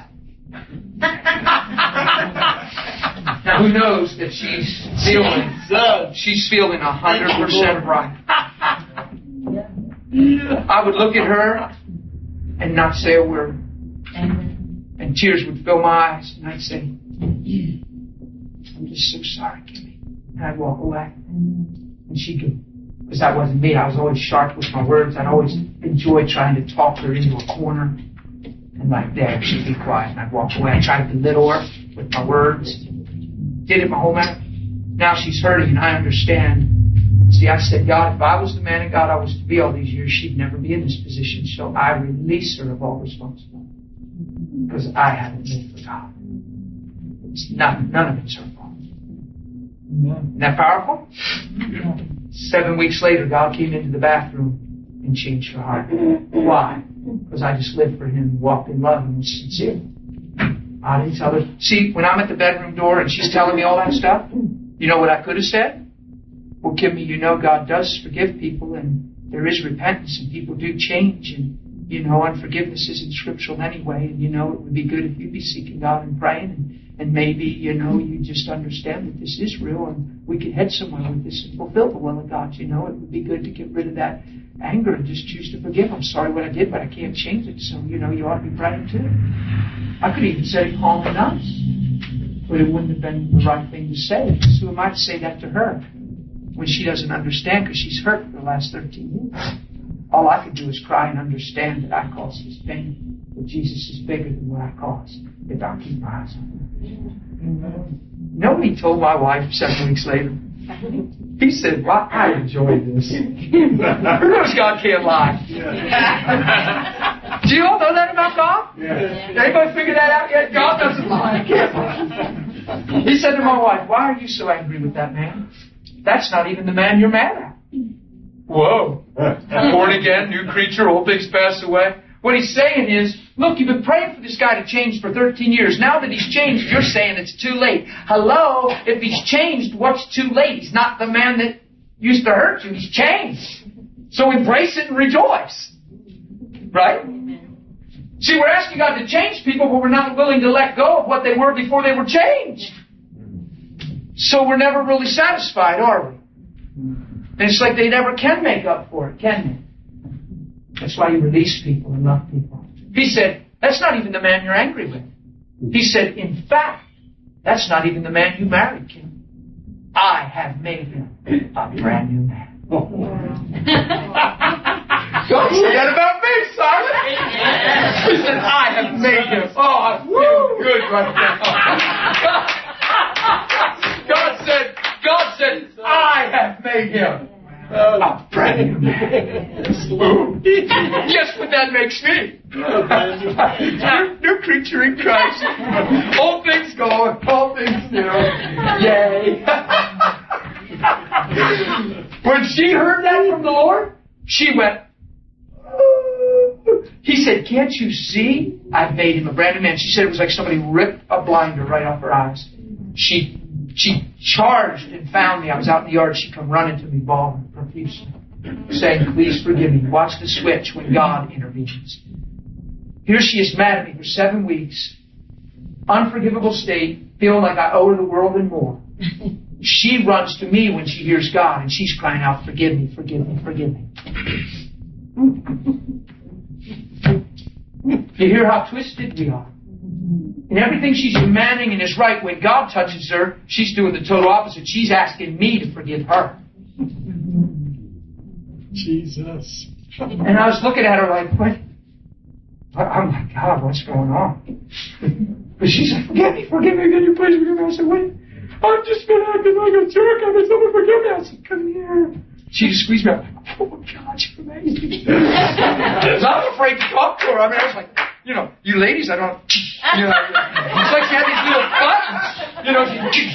Now who knows that she's feeling 100% right. I would look at her and not say a word. And tears would fill my eyes. And I'd say, I'm just so sorry, Kimmy. And I'd walk away. And she'd go, because that wasn't me. I was always sharp with my words. I'd always enjoy trying to talk her into a corner. And like there, she'd be quiet. And I'd walk away. I tried to belittle her with my words. Did it my whole life. Now she's hurting and I understand. See, I said, God, if I was the man of God I was to be all these years, she'd never be in this position. So I release her of all responsibility. Because I haven't lived for God. It's none of it's her fault. Isn't that powerful? 7 weeks later, God came into the bathroom and changed her heart. Why? Because I just lived for Him, walked in love, and was sincere. I didn't tell her. See, when I'm at the bedroom door and she's telling me all that stuff, you know what I could have said? Well, Kimmy, you know God does forgive people and there is repentance and people do change and, you know, unforgiveness isn't scriptural anyway and, you know, it would be good if you'd be seeking God and praying and maybe, you know, you just understand that this is real and we could head somewhere with this and fulfill the will of God. You know, it would be good to get rid of that anger and just choose to forgive. I'm sorry what I did, but I can't change it. So, you know, you ought to be praying too. I could even say it calm and nice, but it wouldn't have been the right thing to say. So who am I to say that to her when she doesn't understand because she's hurt for the last 13 years? All I could do is cry and understand that I caused this pain, but Jesus is bigger than what I caused if I keep my eyes on Him. Nobody told my wife 7 weeks later. He said, well, I enjoyed this. Who knows God can't lie? Do you all know that about God? Yeah. Anybody figure that out yet? God doesn't lie. He can't lie. He said to my wife, why are you so angry with that man? That's not even the man you're mad at. Whoa. Born again, new creature, old things pass away. What he's saying is, look, you've been praying for this guy to change for 13 years. Now that he's changed, you're saying it's too late. Hello? If he's changed, what's too late? He's not the man that used to hurt you. He's changed. So embrace it and rejoice. Right? See, we're asking God to change people, but we're not willing to let go of what they were before they were changed. So we're never really satisfied, are we? And it's like they never can make up for it, can they? That's why you release people and love people. He said, that's not even the man you're angry with. He said, in fact, that's not even the man you married, Kim. I have made him a brand new man. Don't forget about me, Simon. He said, I have made him. Oh, I feel good right now. God said, I have made him a brand new man. Guess what that makes me? New creature in Christ. Old things gone, all things new. Yay. When she heard that from the Lord, she went, he said, can't you see? I've made him a brand new man. She said it was like somebody ripped a blinder right off her eyes. She charged and found me. I was out in the yard. She come running to me, bawling profusely, saying, please forgive me. Watch the switch when God intervenes. Here she is mad at me for 7 weeks. Unforgivable state, feeling like I owe her the world and more. She runs to me when she hears God, and she's crying out, forgive me, forgive me, forgive me. You hear how twisted we are. And everything she's demanding and is right, when God touches her, she's doing the total opposite. She's asking me to forgive her. Jesus. And I was looking at her like, what? Oh my God, what's going on? But she said, forgive me, can you please forgive me? I said, wait, I'm just been acting like a jerk. I mean, someone forgive me. I said, come here. She just squeezed me up. Oh my God, you're amazing. I'm afraid to talk to her. I mean, I was like, you know, you ladies, I don't, you know, it's like she had these little buttons. You know,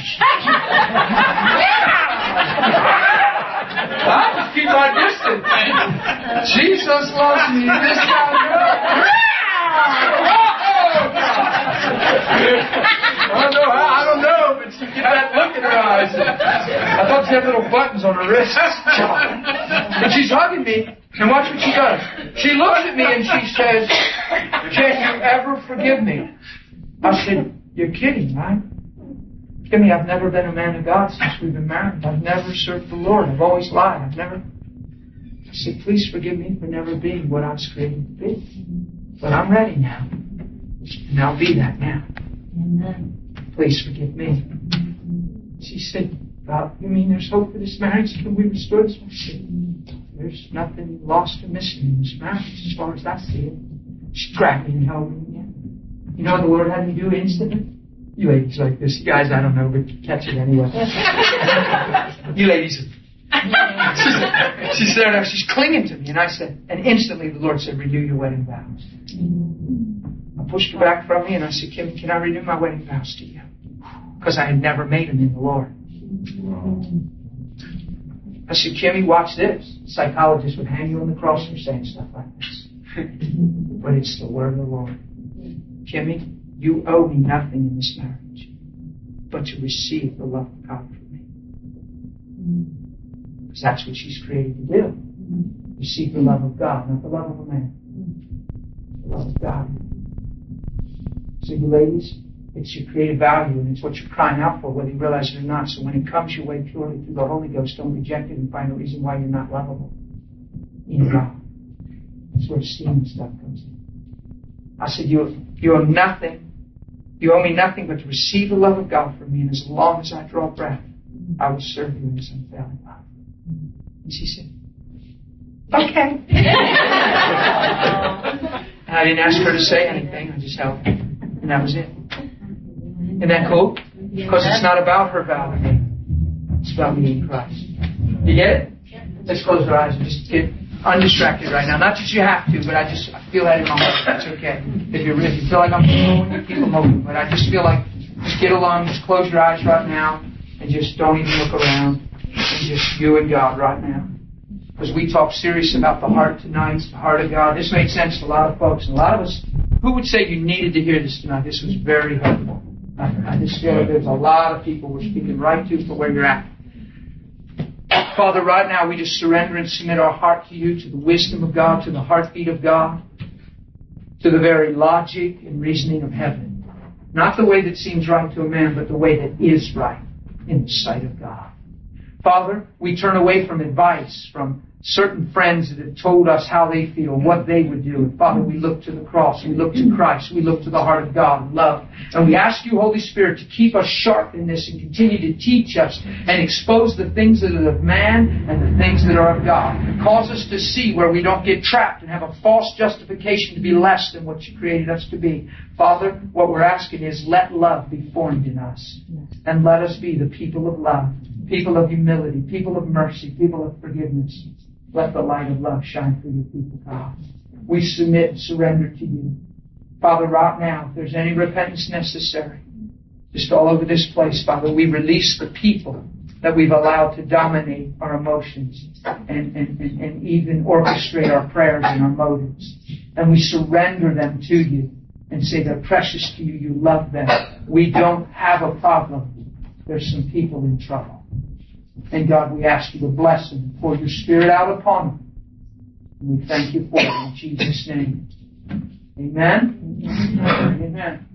I just keep my distance. Jesus loves me. This guy, I don't know, but she get that look in her eyes. I thought she had little buttons on her wrists. And she's hugging me, and watch what she does. She looks at me and she says, can you ever forgive me? I said, you're kidding, right? Kimmy, I've never been a man of God since we've been married. I've never served the Lord. I've always lied. I said, please forgive me for never being what I was created to be. But I'm ready now. And I'll be that now. Amen. Please forgive me. She said, God, you mean there's hope for this marriage? Can we restore this? I said, there's nothing lost or missing in this marriage as far as I see it. She grabbed me and held me again. You know what the Lord had me do instantly? You ladies like this. You guys, I don't know, but catch it anyway. You ladies. She's there now. She's clinging to me. And I said, and instantly the Lord said, renew your wedding vows. I pushed her back from me and I said, Kim, can I renew my wedding vows to you? Because I had never made them in the Lord. I said, Kimmy, watch this. Psychologists would hang you on the cross for saying stuff like this. But it's the word of the Lord. Kimmy, you owe me nothing in this marriage but to receive the love of God from me. Because that's what she's created to do. Receive the love of God, not the love of a man. The love of God. So you ladies, it's your creative value and it's what you're crying out for, whether you realize it or not. So when it comes your way purely through the Holy Ghost, don't reject it and find a reason why you're not lovable in God. That's where esteem and stuff comes in. I said, you owe nothing. You owe me nothing but to receive the love of God from me, and as long as I draw breath, I will serve you in His unfailing love. And she said, okay. And I didn't ask her to say anything. I just held her. And that was it. Isn't that cool? Because it's not about her vow to me. It's about me in Christ. You get it? Let's close our eyes and just get undistracted right now. Not that you have to, but I feel that in my heart. That's okay. If you feel like I'm moving, you keep it moving. But I just feel like just get along, just close your eyes right now, and just don't even look around. And just you and God right now. Because we talk serious about the heart tonight, the heart of God. This made sense to a lot of folks. And a lot of us, who would say you needed to hear this tonight? This was very helpful. I just feel like there's a lot of people we're speaking right to for where you're at. Father, right now we just surrender and submit our heart to you, to the wisdom of God, to the heartbeat of God, to the very logic and reasoning of heaven. Not the way that seems right to a man, but the way that is right in the sight of God. Father, we turn away from advice from certain friends that have told us how they feel, what they would do. And Father, we look to the cross, we look to Christ, we look to the heart of God and love. And we ask you, Holy Spirit, to keep us sharp in this and continue to teach us and expose the things that are of man and the things that are of God. Cause us to see where we don't get trapped and have a false justification to be less than what you created us to be. Father, what we're asking is let love be formed in us. And let us be the people of love, people of humility, people of mercy, people of forgiveness. Let the light of love shine through your people, God. We submit and surrender to you. Father, right now, if there's any repentance necessary, just all over this place, Father, we release the people that we've allowed to dominate our emotions and even orchestrate our prayers and our motives. And we surrender them to you and say they're precious to you. You love them. We don't have a problem. There's some people in trouble. And God, we ask you to bless them and pour your Spirit out upon them. And we thank you for it in Jesus' name. Amen. Amen.